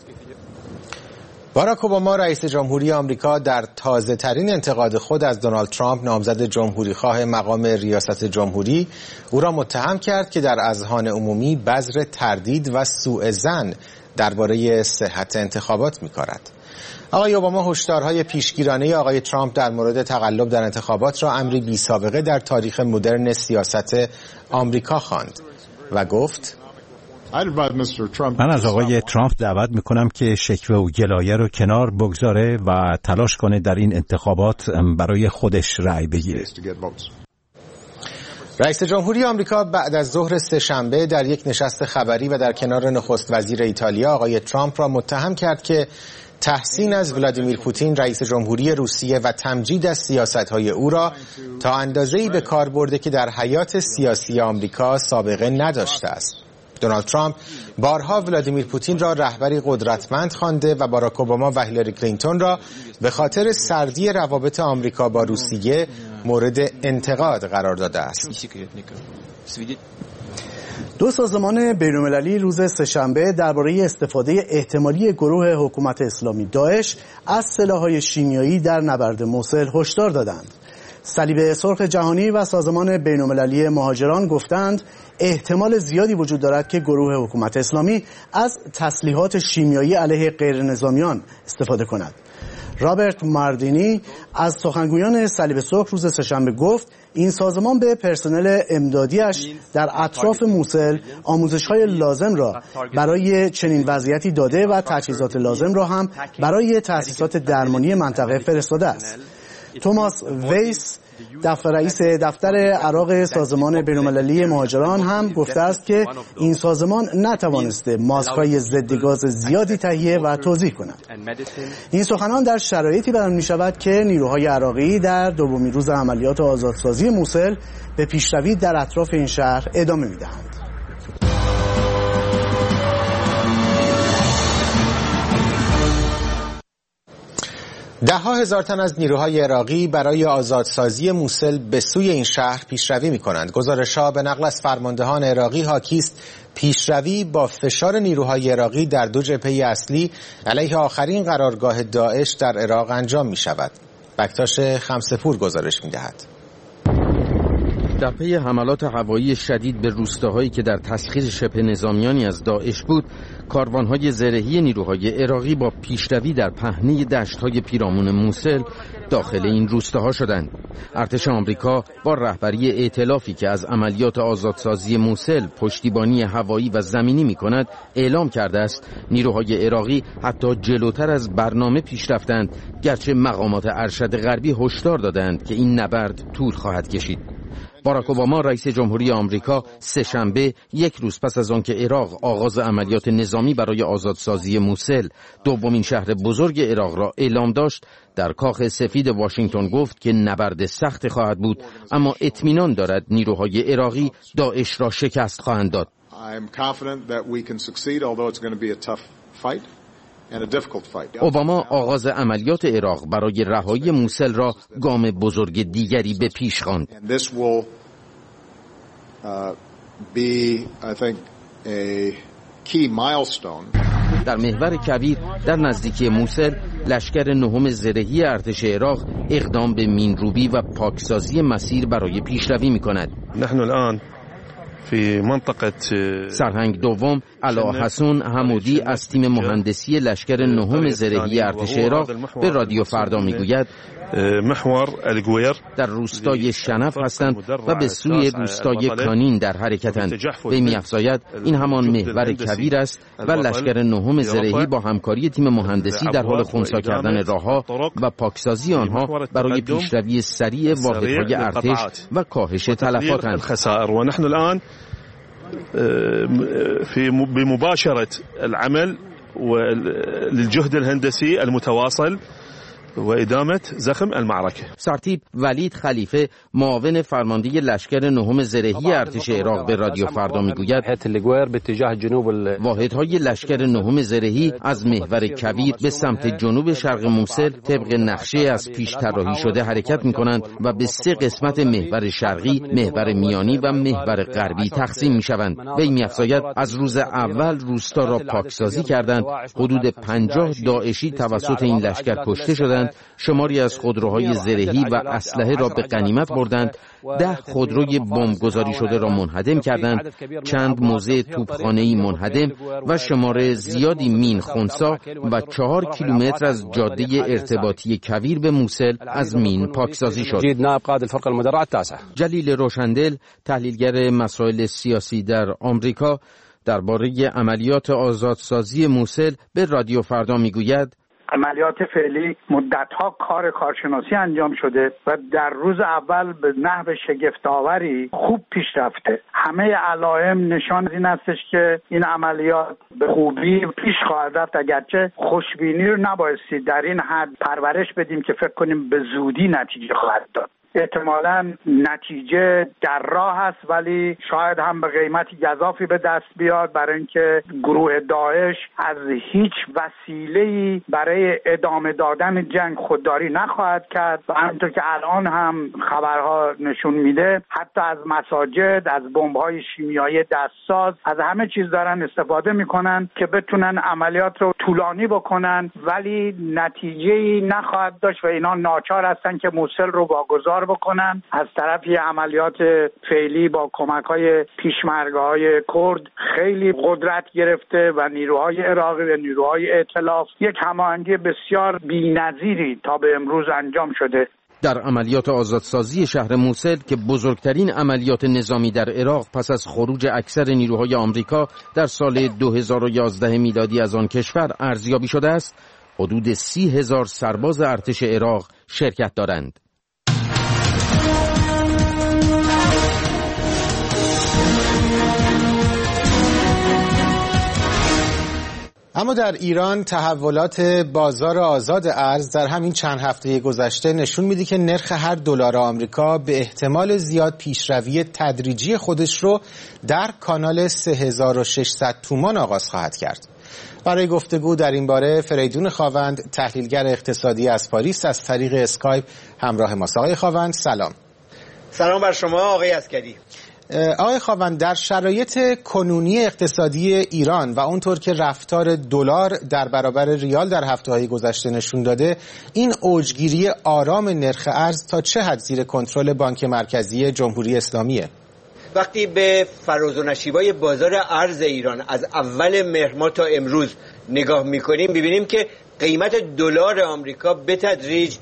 باراک اوباما رئیس جمهوری آمریکا در تازه ترین انتقاد خود از دونالد ترامپ نامزد جمهوری خواه مقام ریاست جمهوری او را متهم کرد که در اذهان عمومی بذر تردید و سوء ظن درباره صحت انتخابات می‌کارد. آقای اوباما هشدارهای پیشگیرانه آقای ترامپ در مورد تقلب در انتخابات را امری بی سابقه در تاریخ مدرن سیاست آمریکا خواند و گفت: من از آقای ترامپ دعوت میکنم که شکوه و گلایه رو کنار بگذاره و تلاش کنه در این انتخابات برای خودش رأی بگیره. رئیس جمهوری آمریکا بعد از ظهر سه‌شنبه در یک نشست خبری و در کنار نخست وزیر ایتالیا آقای ترامپ را متهم کرد که تحسین از ولادیمیر پوتین رئیس جمهوری روسیه و تمجید از سیاست‌های او را تا اندازه‌ای به کار برده که در حیات سیاسی آمریکا سابقه نداشته است. دونالد ترامپ بارها ولادیمیر پوتین را رهبری قدرتمند خوانده و باراک اوباما و هیلاری کلینتون را به خاطر سردی روابط آمریکا با روسیه مورد انتقاد قرار داده است. دو سازمان بین‌المللی روز سه‌شنبه درباره استفاده احتمالی گروه حکومت اسلامی داعش از سلاح‌های شیمیایی در نبرد موصل هشدار دادند. صلیب سرخ جهانی و سازمان بین‌المللی مهاجران گفتند احتمال زیادی وجود دارد که گروه حکومت اسلامی از تسلیحات شیمیایی علیه غیرنظامیان استفاده کند. رابرت ماردینی از سخنگویان صلیب سرخ روز سه‌شنبه گفت این سازمان به پرسنل امدادیش در اطراف موصل آموزش‌های لازم را برای چنین وضعیتی داده و تجهیزات لازم را هم برای تأسیسات درمانی منطقه فرستاده است. توماس ویس دفتر رئیس دفتر عراق سازمان بین‌المللی مهاجران هم گفته است که این سازمان نتوانسته ماسک‌های ضد گاز زیادی تهیه و توزیع کند. این سخنان در شرایطی بیان می‌شود که نیروهای عراقی در دومین روز عملیات آزادسازی موصل به پیشروی در اطراف این شهر ادامه می‌دهند. ده ها هزار تن از نیروهای عراقی برای آزادسازی موصل به سوی این شهر پیشروی می کنند. گزارش‌ها به نقل از فرماندهان عراقی حاکی است پیشروی با فشار نیروهای عراقی در دو جبهه اصلی علیه آخرین قرارگاه داعش در عراق انجام می شود. بکتاش خمسه‌پور گزارش می دهد. در پی حملات هوایی شدید به روستاهایی که در تسخیر شبه نظامیانی از داعش بود، کاروانهای زرهی نیروهای عراقی با پیشروی در پهنه دشت‌های پیرامون موصل داخل این روستاها شدند. ارتش آمریکا با رهبری ائتلافی که از عملیات آزادسازی موصل پشتیبانی هوایی و زمینی می‌کند اعلام کرده است نیروهای عراقی حتی جلوتر از برنامه پیش رفتند، گرچه مقامات ارشد غربی هشدار دادند که این نبرد طول خواهد کشید. باراک اوباما رئیس جمهوری آمریکا سه‌شنبه یک روز پس از آنکه عراق آغاز عملیات نظامی برای آزادسازی موصل، دومین شهر بزرگ عراق را اعلام داشت، در کاخ سفید واشنگتن گفت که نبرد سخت خواهد بود، اما اطمینان دارد نیروهای عراقی داعش را شکست خواهند داد. اوباما آغاز عملیات عراق برای رهایی موصل را گام بزرگ دیگری به پیش خواند. در محور کبیر در نزدیکی موصل، لشکر نهم زرهی ارتش عراق اقدام به مینروبی و پاکسازی مسیر برای پیشروی می‌کند. نحن الان فی منطقه سرهنگ دوم علا حسون حمودی از تیم مهندسی لشکر نهم زرهی ارتش عراق به رادیو فردا میگوید محور الگویر در روستای شنف هستند و به سوی روستای کانین در حرکتند. وی می‌افزاید این همان محور کبیر است و لشکر نهم زرهی با همکاری تیم مهندسی در حال خنثی کردن راه‌ها و پاکسازی آنها برای پیشروی سریع واحدهای ارتش و کاهش تلفاتند. و نحن الان في بمباشرة العمل والجهد الهندسي المتواصل وإدامة زخم المعركة. سرتیپ ولید خلیفه معاون فرمانده لشکر نهم زرهی ارتش عراق به رادیو فردا میگوید واحدهای لشکر نهم زرهی از محور کویر به سمت جنوب شرق موصل طبق نقشه از پیش طراحی شده حرکت میکنند و به سه قسمت محور شرقی، محور میانی و محور غربی تقسیم میشوند. وی می‌افزاید از روز اول روستا را پاکسازی کردند. حدود پنجاه داعشی توسط این لشکر کشته شدند. شماری از خودروهای زرهی و اسلحه را به غنیمت بردند. ده خودروی بمبگذاری شده را منهدم کردند. چند موضع توپخانه‌ای منهدم و شمار زیادی مین خنثی و چهار کیلومتر از جاده ارتباطی کویر به موصل از مین پاکسازی شد. جلیل روشندل، تحلیلگر مسائل سیاسی در آمریکا، درباره عملیات آزادسازی موصل به رادیو فردا میگوید عملیات فعلی مدتها کار کارشناسی انجام شده و در روز اول به نحو شگفت‌آوری خوب پیش رفته. همه علائم نشان این استش که این عملیات به خوبی پیش خواهد رفت، اگرچه خوشبینی رو نبایستی در این حد پرورش بدیم که فکر کنیم به زودی نتیجه خواهد داد. احتمالاً نتیجه در راه است، ولی شاید هم به قیمتی گزافی به دست بیاد، برای اینکه گروه داعش از هیچ وسیله‌ای برای ادامه دادن جنگ خودداری نخواهد کرد و همونطور که الان هم خبرها نشون میده حتی از مساجد، از بمب‌های شیمیایی دستساز، از همه چیز دارن استفاده میکنن که بتونن عملیات رو طولانی بکنن، ولی نتیجه‌ای نخواهد داشت و اینا ناچار هستن که موصل رو واگذار بکنن. از طرفی عملیات فعلی با کمک‌های پیشمرگه‌های کرد خیلی قدرت گرفته و نیروهای عراقی و نیروهای ائتلاف یک هماهنگی بسیار بی‌نظیری تا به امروز انجام شده. در عملیات آزادسازی شهر موصل که بزرگترین عملیات نظامی در عراق پس از خروج اکثر نیروهای آمریکا در سال دو هزار و یازده میلادی از آن کشور ارزیابی شده است، حدود سی هزار سرباز ارتش عراق شرکت دارند. اما در ایران تحولات بازار آزاد ارز در همین چند هفته گذشته نشون میده که نرخ هر دلار آمریکا به احتمال زیاد پیشروی تدریجی خودش رو در کانال سه هزار و ششصد تومان آغاز خواهد کرد. برای گفتگو در این باره فریدون خاوند، تحلیلگر اقتصادی از پاریس، از طریق اسکایپ همراه ماست. آقای خاوند سلام. سلام بر شما آقای عسکری. آقای خاوند، در شرایط کنونی اقتصادی ایران و اونطور که رفتار دلار در برابر ریال در هفته‌های گذشته نشون داده، این اوجگیری آرام نرخ ارز تا چه حد زیر کنترل بانک مرکزی جمهوری اسلامیه؟ وقتی به فراز و نشیبای بازار ارز ایران از اول مهر ماه تا امروز نگاه می‌کنیم، می‌بینیم که قیمت دلار آمریکا به تدریج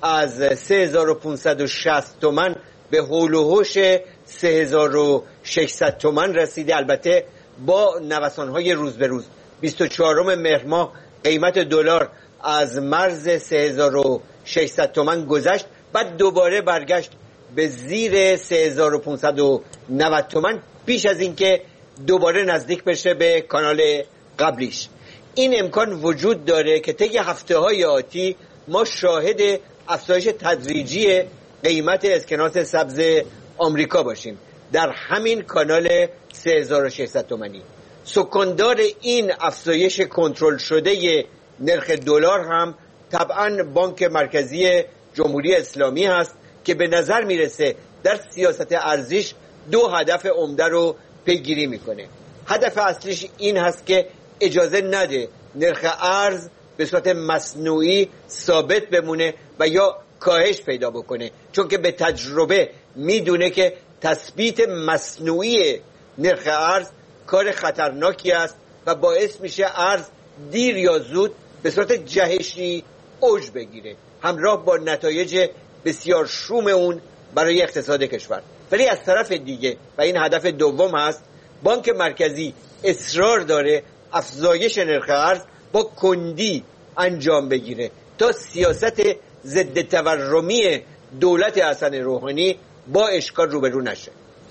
از سه هزار و پانصد و شصت تومان به حول و حوش سه هزار و ششصد تومان رسیده. البته با نوسان‌های روز به روز. بیست و چهارم مهر ماه قیمت دلار از مرز سه هزار و ششصد تومان گذشت، بعد دوباره برگشت به زیر سه هزار و پانصد و نود تومان پیش از اینکه دوباره نزدیک بشه به کانال قبلیش. این امکان وجود داره که طی هفته‌های آتی ما شاهد افزایش تدریجی قیمت اسکناس سبز آمریکا باشیم در همین کانال سه هزار و ششصد تومانی. سکاندار این افزایش کنترل شده نرخ دلار هم طبعا بانک مرکزی جمهوری اسلامی هست که به نظر میرسه در سیاست ارزیش دو هدف عمده رو پیگیری میکنه. هدف اصلیش این هست که اجازه نده نرخ ارز به صورت مصنوعی ثابت بمونه و یا کاهش پیدا بکنه، چون که به تجربه میدونه که تثبیت مصنوعی نرخ ارز کار خطرناکی است و باعث میشه ارز دیر یا زود به صورت جهشی اوج بگیره، همراه با نتایج بسیار شوم اون برای اقتصاد کشور. ولی از طرف دیگه، و این هدف دوم هست، بانک مرکزی اصرار داره افزایش نرخ ارز با کندی انجام بگیره تا سیاست ضد تورمی دولت حسن روحانی با اشکال روبرو نشه.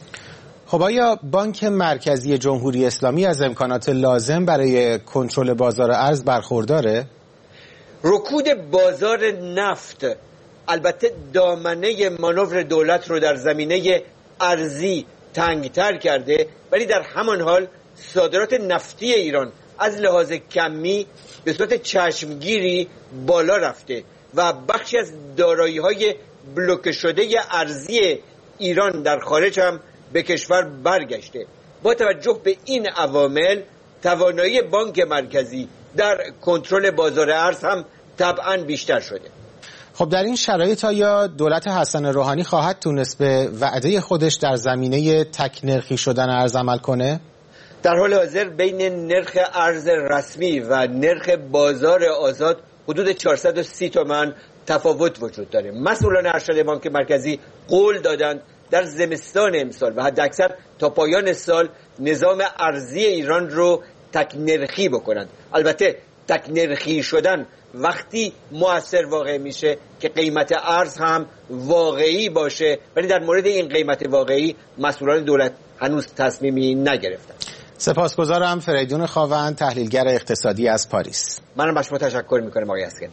خب آیا بانک مرکزی جمهوری اسلامی از امکانات لازم برای کنترل بازار ارز برخورداره؟ رکود بازار نفت البته دامنه مانور دولت رو در زمینه ارزی تنگتر کرده، ولی در همان حال صادرات نفتی ایران از لحاظ کمی به صورت چشمگیری بالا رفته و بخشی از دارایی‌های بلوکه شده ارزی ایران در خارج هم به کشور برگشته. با توجه به این عوامل توانایی بانک مرکزی در کنترل بازار ارز هم طبعاً بیشتر شده. خب در این شرایط آیا دولت حسن روحانی خواهد تونست به وعده خودش در زمینه تک نرخی شدن ارز عمل کنه؟ در حال حاضر بین نرخ ارز رسمی و نرخ بازار آزاد حدود چهارصد و سی تومان تفاوت وجود داره. مسئولان ارشد بانک مرکزی قول دادند در زمستان امسال و حداکثر تا پایان سال نظام ارزی ایران رو تک نرخی بکنند. البته تک نرخی شدن وقتی مؤثر واقع میشه که قیمت ارز هم واقعی باشه، ولی در مورد این قیمت واقعی مسئولان دولت هنوز تصمیمی نگرفتند. سپاسگزارم. فریدون خاوند، تحلیلگر اقتصادی از پاریس. منم از شما تشکر میکنم آقای اسکندری.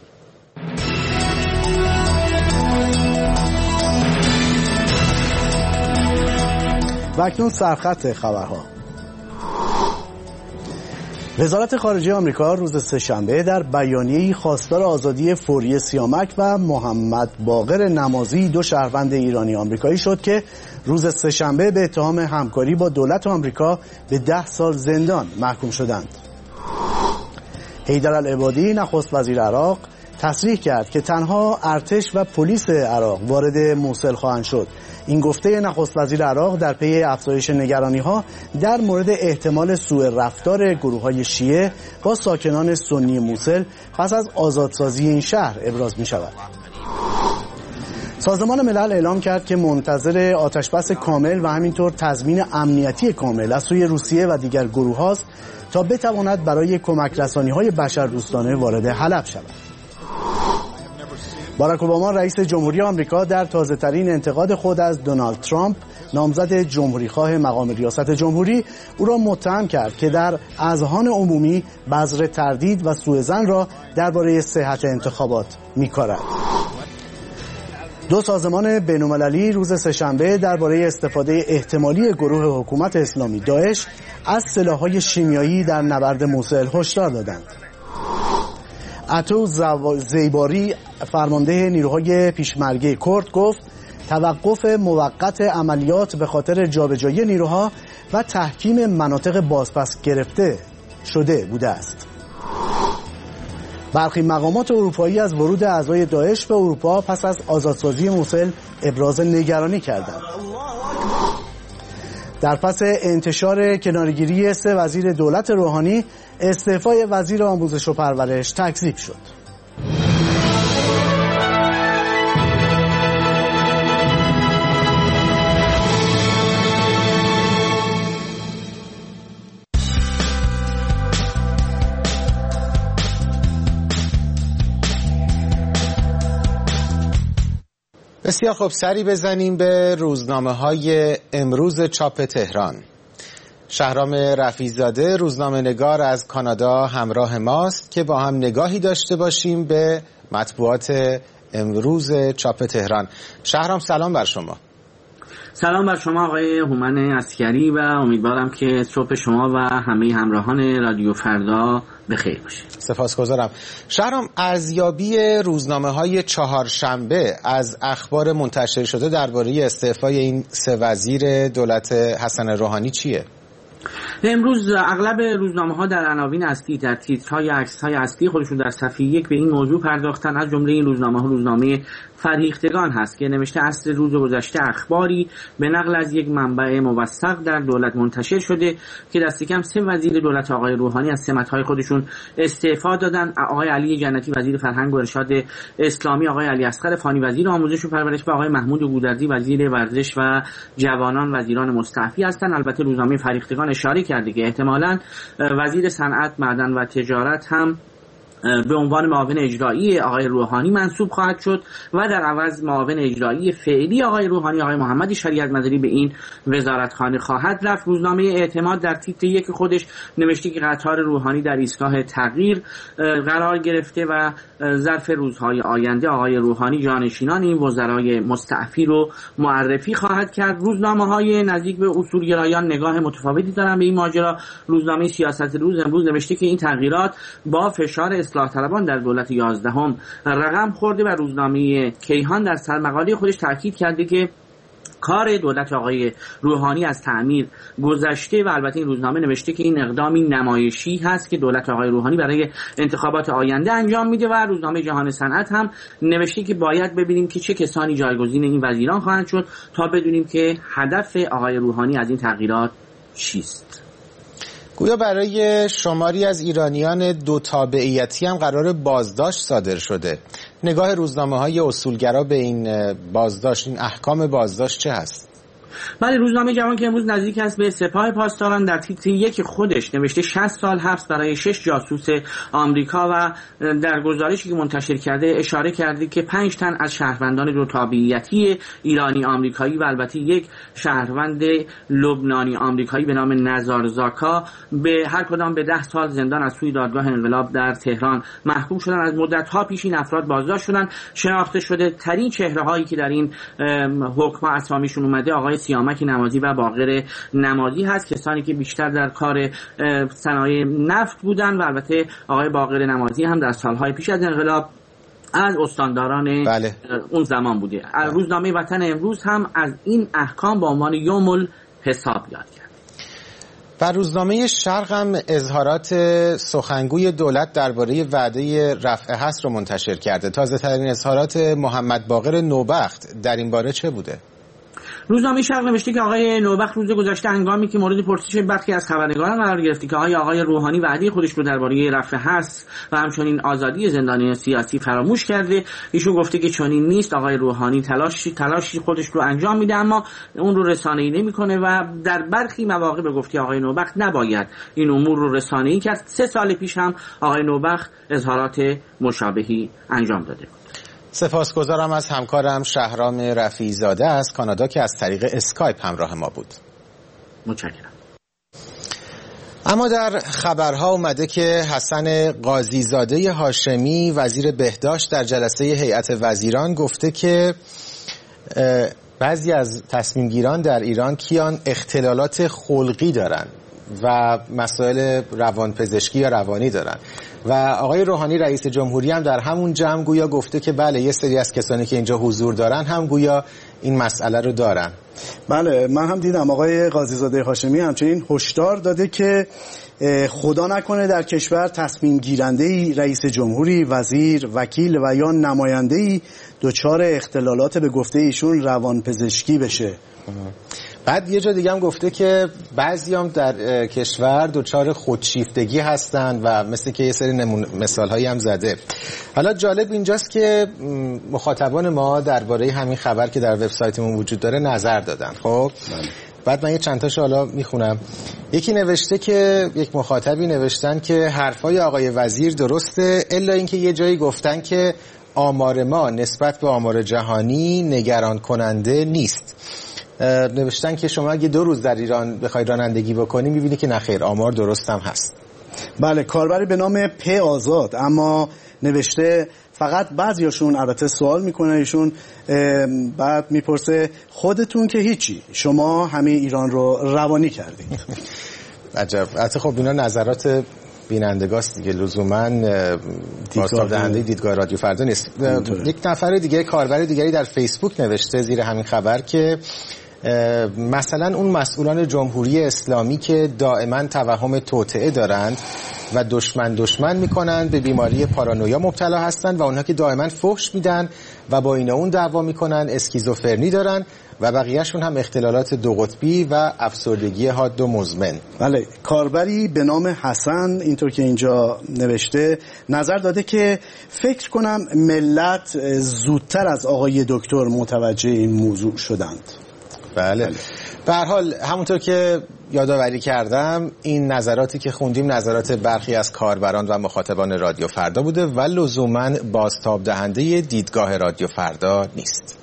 و اکنون سرخط خبرها. وزارت خارجه آمریکا روز سه‌شنبه در بیانیه‌ای خواستار آزادی فوری سیامک و محمد باقر نمازی، دو شهروند ایرانی آمریکایی شد که روز سه‌شنبه به اتهام همکاری با دولت آمریکا به ده سال زندان محکوم شدند. حیدر العبادی، نخست وزیر عراق، تصریح کرد که تنها ارتش و پلیس عراق وارد موصل خواهند شد. این گفته نخست وزیر عراق در پی افزایش نگرانی‌ها در مورد احتمال سوء رفتار گروه‌های شیعه با ساکنان سنی موصل پس از آزادسازی این شهر ابراز می‌شود. سازمان ملل اعلام کرد که منتظر آتشبس کامل و همینطور تضمین امنیتی کامل از سوی روسیه و دیگر گروه‌هاست تا بتواند برای کمک رسانی‌های بشردوستانه وارد حلب شود. باراک اوباما رئیس جمهوری آمریکا در تازه‌ترین انتقاد خود از دونالد ترامپ نامزد جمهوریخواه مقام ریاست جمهوری او را متهم کرد که در اذهان عمومی بذر تردید و سوءظن را درباره صحت انتخابات می‌کارد. دو سازمان بین‌المللی روز سه‌شنبه درباره استفاده احتمالی گروه حکومت اسلامی داعش از سلاح‌های شیمیایی در نبرد موصل هشدار دادند. عطو زیباری، فرمانده نیروهای پیشمرگه کرد، گفت توقف موقت عملیات به خاطر جابجایی نیروها و تحکیم مناطق بازپس گرفته شده بوده است. برخی مقامات اروپایی از ورود اعضای داعش به اروپا پس از آزادسازی موصل ابراز نگرانی کردند. در پس انتشار کنارگیری سه وزیر دولت روحانی، استعفای وزیر آموزش و پرورش تکذیب شد. بسیار خوب، سری بزنیم به روزنامه‌های امروز چاپ تهران. شهرام رفیع‌زاده، روزنامه نگار از کانادا، همراه ماست که با هم نگاهی داشته باشیم به مطبوعات امروز چاپ تهران. شهرام، سلام بر شما. سلام بر شما آقای هومن عسکری و امیدوارم که صبح شما و همه همراهان رادیو فردا بخیر باشه. سپاسگزارم. شهرام، ارزیابی روزنامه‌های چهارشنبه از اخبار منتشر شده درباره استعفای این سه وزیر دولت حسن روحانی چیه؟ امروز اغلب روزنامه‌ها در عناوین اصلی، در تیترهای عکس‌های اصلی خودشون در صفحه یک به این موضوع پرداختن. از جمله این روزنامه‌ها روزنامه فرهیختگان هست که نوشته اصل روز گذشته اخباری به نقل از یک منبع موثق در دولت منتشر شده که دست کم سه وزیر دولت آقای روحانی از سمت‌های خودشون استعفا دادن. آقای علی جنتی وزیر فرهنگ و ارشاد اسلامی، آقای علی اصغر فانی وزیر آموزش و پرورش و آقای محمود گودرزی وزیر ورزش و جوانان وزیران مستعفی هستند. البته روزنامه فرهیختگان اشاره کرده که احتمالاً وزیر صنعت، معدن و تجارت هم به عنوان معاون اجرایی آقای روحانی منصوب خواهد شد و در عوض معاون اجرایی فعلی آقای روحانی، آقای محمد شریعت مداری، به این وزارتخانه خواهد رفت. روزنامه اعتماد در تیتر یک خودش نوشته که قطار روحانی در ایستگاه تغییر قرار گرفته و ظرف روزهای آینده آقای روحانی جانشینان این وزرای مستعفی رو معرفی خواهد کرد. روزنامه‌های نزدیک به اصولگرایان نگاه متفاوتی دارن به این ماجرا. روزنامه سیاست روز امروز نوشته که این تغییرات با فشار اصلاح طلبان در دولت یازدهم رقم خورده و روزنامه کیهان در سرمقاله خودش تاکید کرده که کار دولت آقای روحانی از تعمیر گذشته و البته این روزنامه نوشته که این اقدامی نمایشی هست که دولت آقای روحانی برای انتخابات آینده انجام میده و روزنامه جهان صنعت هم نوشته که باید ببینیم که چه کسانی جایگزین این وزیران خواهند شد تا بدونیم که هدف آقای روحانی از این تغییرات چیست. گویا برای شماری از ایرانیان دو تابعیتی هم قرار بازداشت صادر شده. نگاه روزنامه‌های اصولگرا به این بازداشت، این احکام بازداشت چه هست؟ بله، روزنامه جوان که امروز نزدیک است به سپاه پاسداران در تیتر یک خودش نوشته شصت سال حبس برای شش جاسوس آمریکا و در گزارشی که منتشر کرده اشاره کرده که پنج تن از شهروندان دو تابعیتی ایرانی آمریکایی و البته یک شهروند لبنانی آمریکایی به نام نزار زاکا به هر کدام به ده سال زندان از سوی دادگاه انقلاب در تهران محکوم شدن. از مدت‌ها پیش این افراد بازداشت شدن. شناخته شده ترین چهره‌هایی که در این حکم اسامیشون اومده آقای سیامک نمازی و باقر نمازی هست، کسانی که بیشتر در کار صنایع نفت بودن و البته آقای باقر نمازی هم در سالهای پیش از انقلاب از استانداران بله. اون زمان بوده. بله. روزنامه وطن امروز هم از این احکام با عنوان یوم الحساب یاد کرد. و روزنامه شرق هم اظهارات سخنگوی دولت درباره وعده رفع حصر رو منتشر کرده. تازه ترین اظهارات محمد باقر نوبخت در این باره چه بوده؟ روزنامه شرق نوشته که آقای نوبخت روز گذشته هنگامی که مورد پرسش برخی از خبرنگاران قرار گرفت که آیا آقای روحانی وعده خودش رو درباره رفع حصر و همچنین آزادی زندانیان سیاسی فراموش کرده، ایشون گفته که چنین نیست. آقای روحانی تلاشی تلاشی خودش رو انجام میده اما اون رو رسانه‌ای نمیکنه و در برخی مواقع به گفته آقای نوبخت نباید این امور رو رسانه‌ای کرد. سه سال پیش هم آقای نوبخت اظهارات مشابهی انجام داده. سپاسگزارم از همکارم شهرام رفیعی زاده از کانادا که از طریق اسکایپ همراه ما بود. متشکرم. اما در خبرها اومده که حسن قاضی زاده هاشمی وزیر بهداشت در جلسه هیئت وزیران گفته که بعضی از تصمیم گیران در ایران کیان اختلالات خلقی دارن و مسائل روانپزشکی یا روانی دارن و آقای روحانی رئیس جمهوری هم در همون جمع گویا گفته که بله یه سری از کسانی که اینجا حضور دارن هم گویا این مسئله رو دارن. بله، من هم دیدم آقای قاضی زاده هاشمی همچنین هشدار داده که خدا نکنه در کشور تصمیم گیرنده‌ای، رئیس جمهوری، وزیر، وکیل و یا نماینده‌ای دچار اختلالات به گفته ایشون روانپزشکی بشه. بعد یه جا دیگه هم گفته که بعضی هم در کشور دچار خودشیفتگی هستند و مثل که یه سری نمون مثال هایی هم زده. حالا جالب اینجاست که مخاطبان ما درباره همین خبر که در وبسایتمون وجود داره نظر دادن. خب بعد من یه چند تاشو حالا میخونم. یکی نوشته که یک مخاطبی نوشتن که حرفای آقای وزیر درسته، الا اینکه یه جایی گفتن که آمار ما نسبت به آمار جهانی نگران کننده نیست. نوشتن که شما اگه دو روز در ایران بخوای رانندگی بکنی میبینی که نخیر آمار درست هم هست. بله، کاربری به نام پ آزاد اما نوشته فقط بعضیاشون البته سوال میکنه ایشون، بعد میپرسه خودتون که هیچی، شما همه ایران رو روانی کردید. عجب. البته خب اینا نظرات بینندگاست دیگه، لزوما بازتاب دهنده دیدگاه رادیو فردا نیست. یک نفر دیگه کاربر دیگری در فیسبوک نوشته زیر همین خبر که مثلا اون مسئولان جمهوری اسلامی که دائما توهم توطئه دارند و دشمن دشمن میکنند به بیماری پارانویا مبتلا هستند و اونها که دائما فحش میدن و با این اون دعوا میکنن اسکیزوفرنی دارن و بقیهشون هم اختلالات دو قطبی و افسردگی حاد و مزمن. بله، کاربری به نام حسن اینطور که اینجا نوشته نظر داده که فکر کنم ملت زودتر از آقای دکتر متوجه این موضوع شدند. بله. به هر حال همونطور که یادآوری کردم این نظراتی که خوندیم نظرات برخی از کاربران و مخاطبان رادیو فردا بوده و لزوماً بازتاب دهنده دیدگاه رادیو فردا نیست.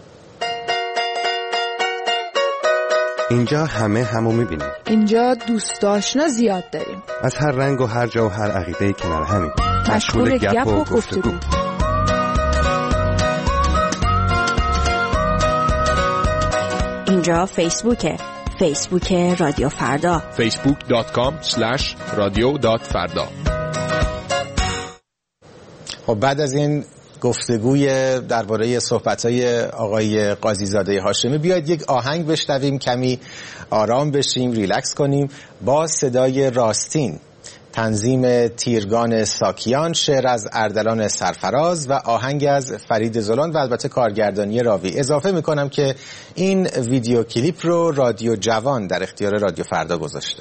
اینجا همه همو میبینیم. اینجا دوست آشنا زیاد داریم. از هر رنگ و هر جا و هر عقیده‌ای کنار همیم. مشغول گپ و گفتگو. اینجا فیسبوکه، فیسبوک رادیو فردا، فیسبوک دات کام اسلش رادیو دات فردا. خب بعد از این گفتگوی درباره صحبت‌های آقای قاضیزاده هاشمی بیاید یک آهنگ بشنویم، کمی آرام بشیم، ریلکس کنیم با صدای راستین، تنظیم تیرگان ساکیان، شعر از اردلان سرفراز و آهنگ از فرید زولان و البته کارگردانی راوی. اضافه میکنم که این ویدیو کلیپ رو رادیو جوان در اختیار رادیو فردا گذاشته.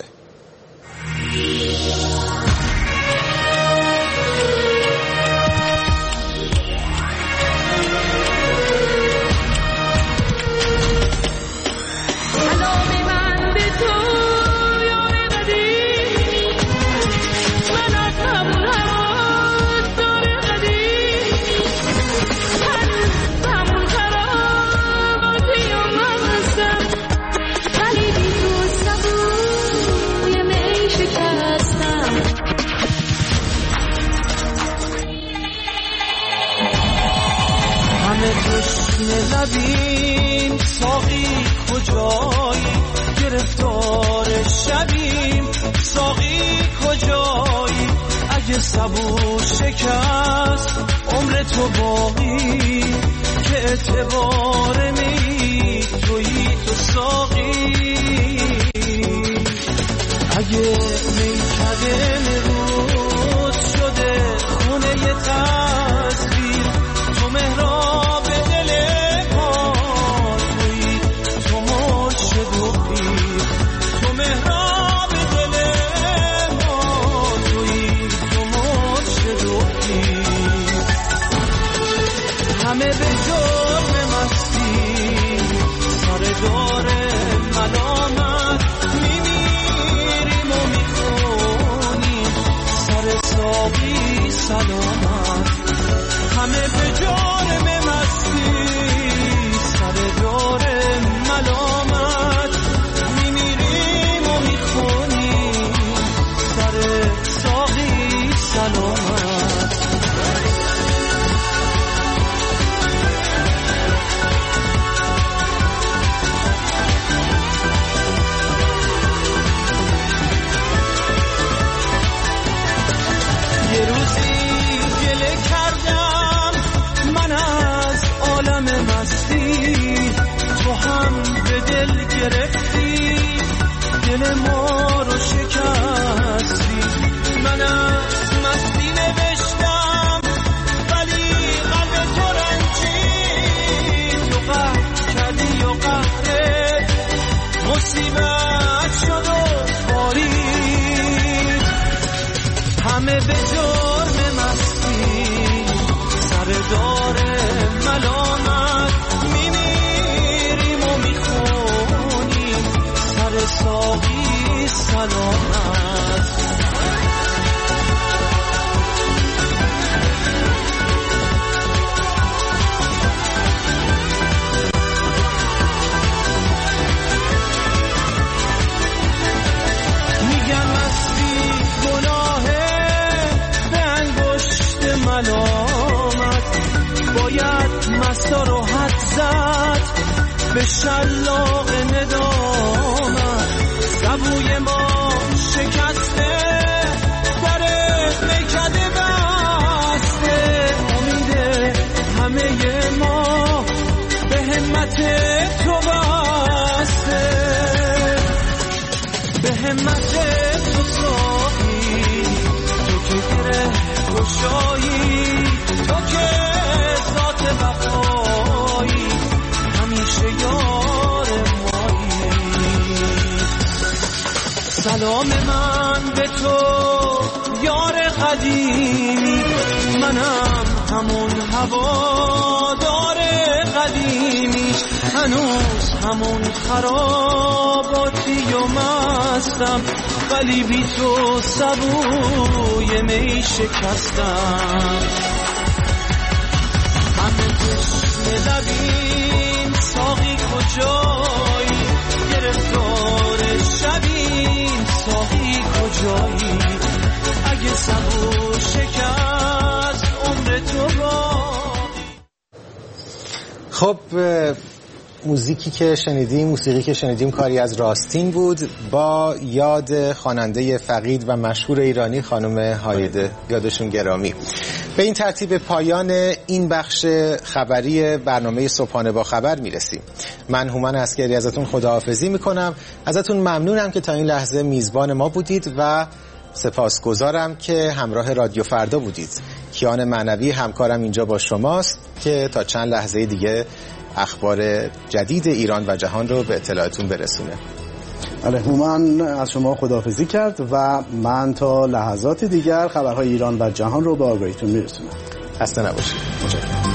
لبیم ساقی کجایی، گرفتار شبیم ساقی کجایی، اگه صبور شکست عمر تو باقی، که اعتبار می تویی تو ساقی، اگه میکده مرود شده خونه ی تصویر، تو مهراب همه به جرم مستی سر دار ملامت میمیریم و میخونیم سر ساقی سلامت، همه به جرم مستی سر دار ملامت میمیریم و میخونیم سر ساقی سلامت. گرفتی دل ما رو شکستی، من از مستی نوشتم ولی قلب تو رنجید، تو قهر کردی و قهرت مصیبت شد و بارید، همه به جرم مستی سر دار ملامت میمیریم و میخونیم سر ساقی سلامت. میگن مستی گناهه به انگشت ملامت، باید مستا رو حد زد به شلاق ندامت، سبوی ما شکسته در میکده بسته، امید همه ما به همت تو بسته، به همت تو ساقی، تو که گره گشایی، تو که ذات وفایی، همیشه یار مایی. سلام من به تو یار قدیمی، منم همون هوادار قدیمی، هنوز همون خراباتی و مستم، ولی بی تو سبوی می شکستم. همه تشنه لبیم ساقی کجایی، گرفتار شبیم ساقی کجایی، اگه سبو شکست خب موزیکی که شنیدیم موسیقی که شنیدیم کاری از راستین بود با یاد خواننده فقید و مشهور ایرانی خانم هایده، یادشون گرامی. به این ترتیب پایان این بخش خبری برنامه صبحانه با خبر میرسیم. من هومن عسکری ازتون خداحافظی میکنم. ازتون ممنونم که تا این لحظه میزبان ما بودید و سپاسگزارم که همراه رادیو فردا بودید. کیان معنوی همکارم اینجا با شماست که تا چند لحظه دیگه اخبار جدید ایران و جهان رو به اطلاعتون برسونه. بله، هومن از شما خداحافظی کرد و من تا لحظات دیگر خبرهای ایران و جهان رو به آگاهیتون میرسونم. خسته نباشید. متشکرم.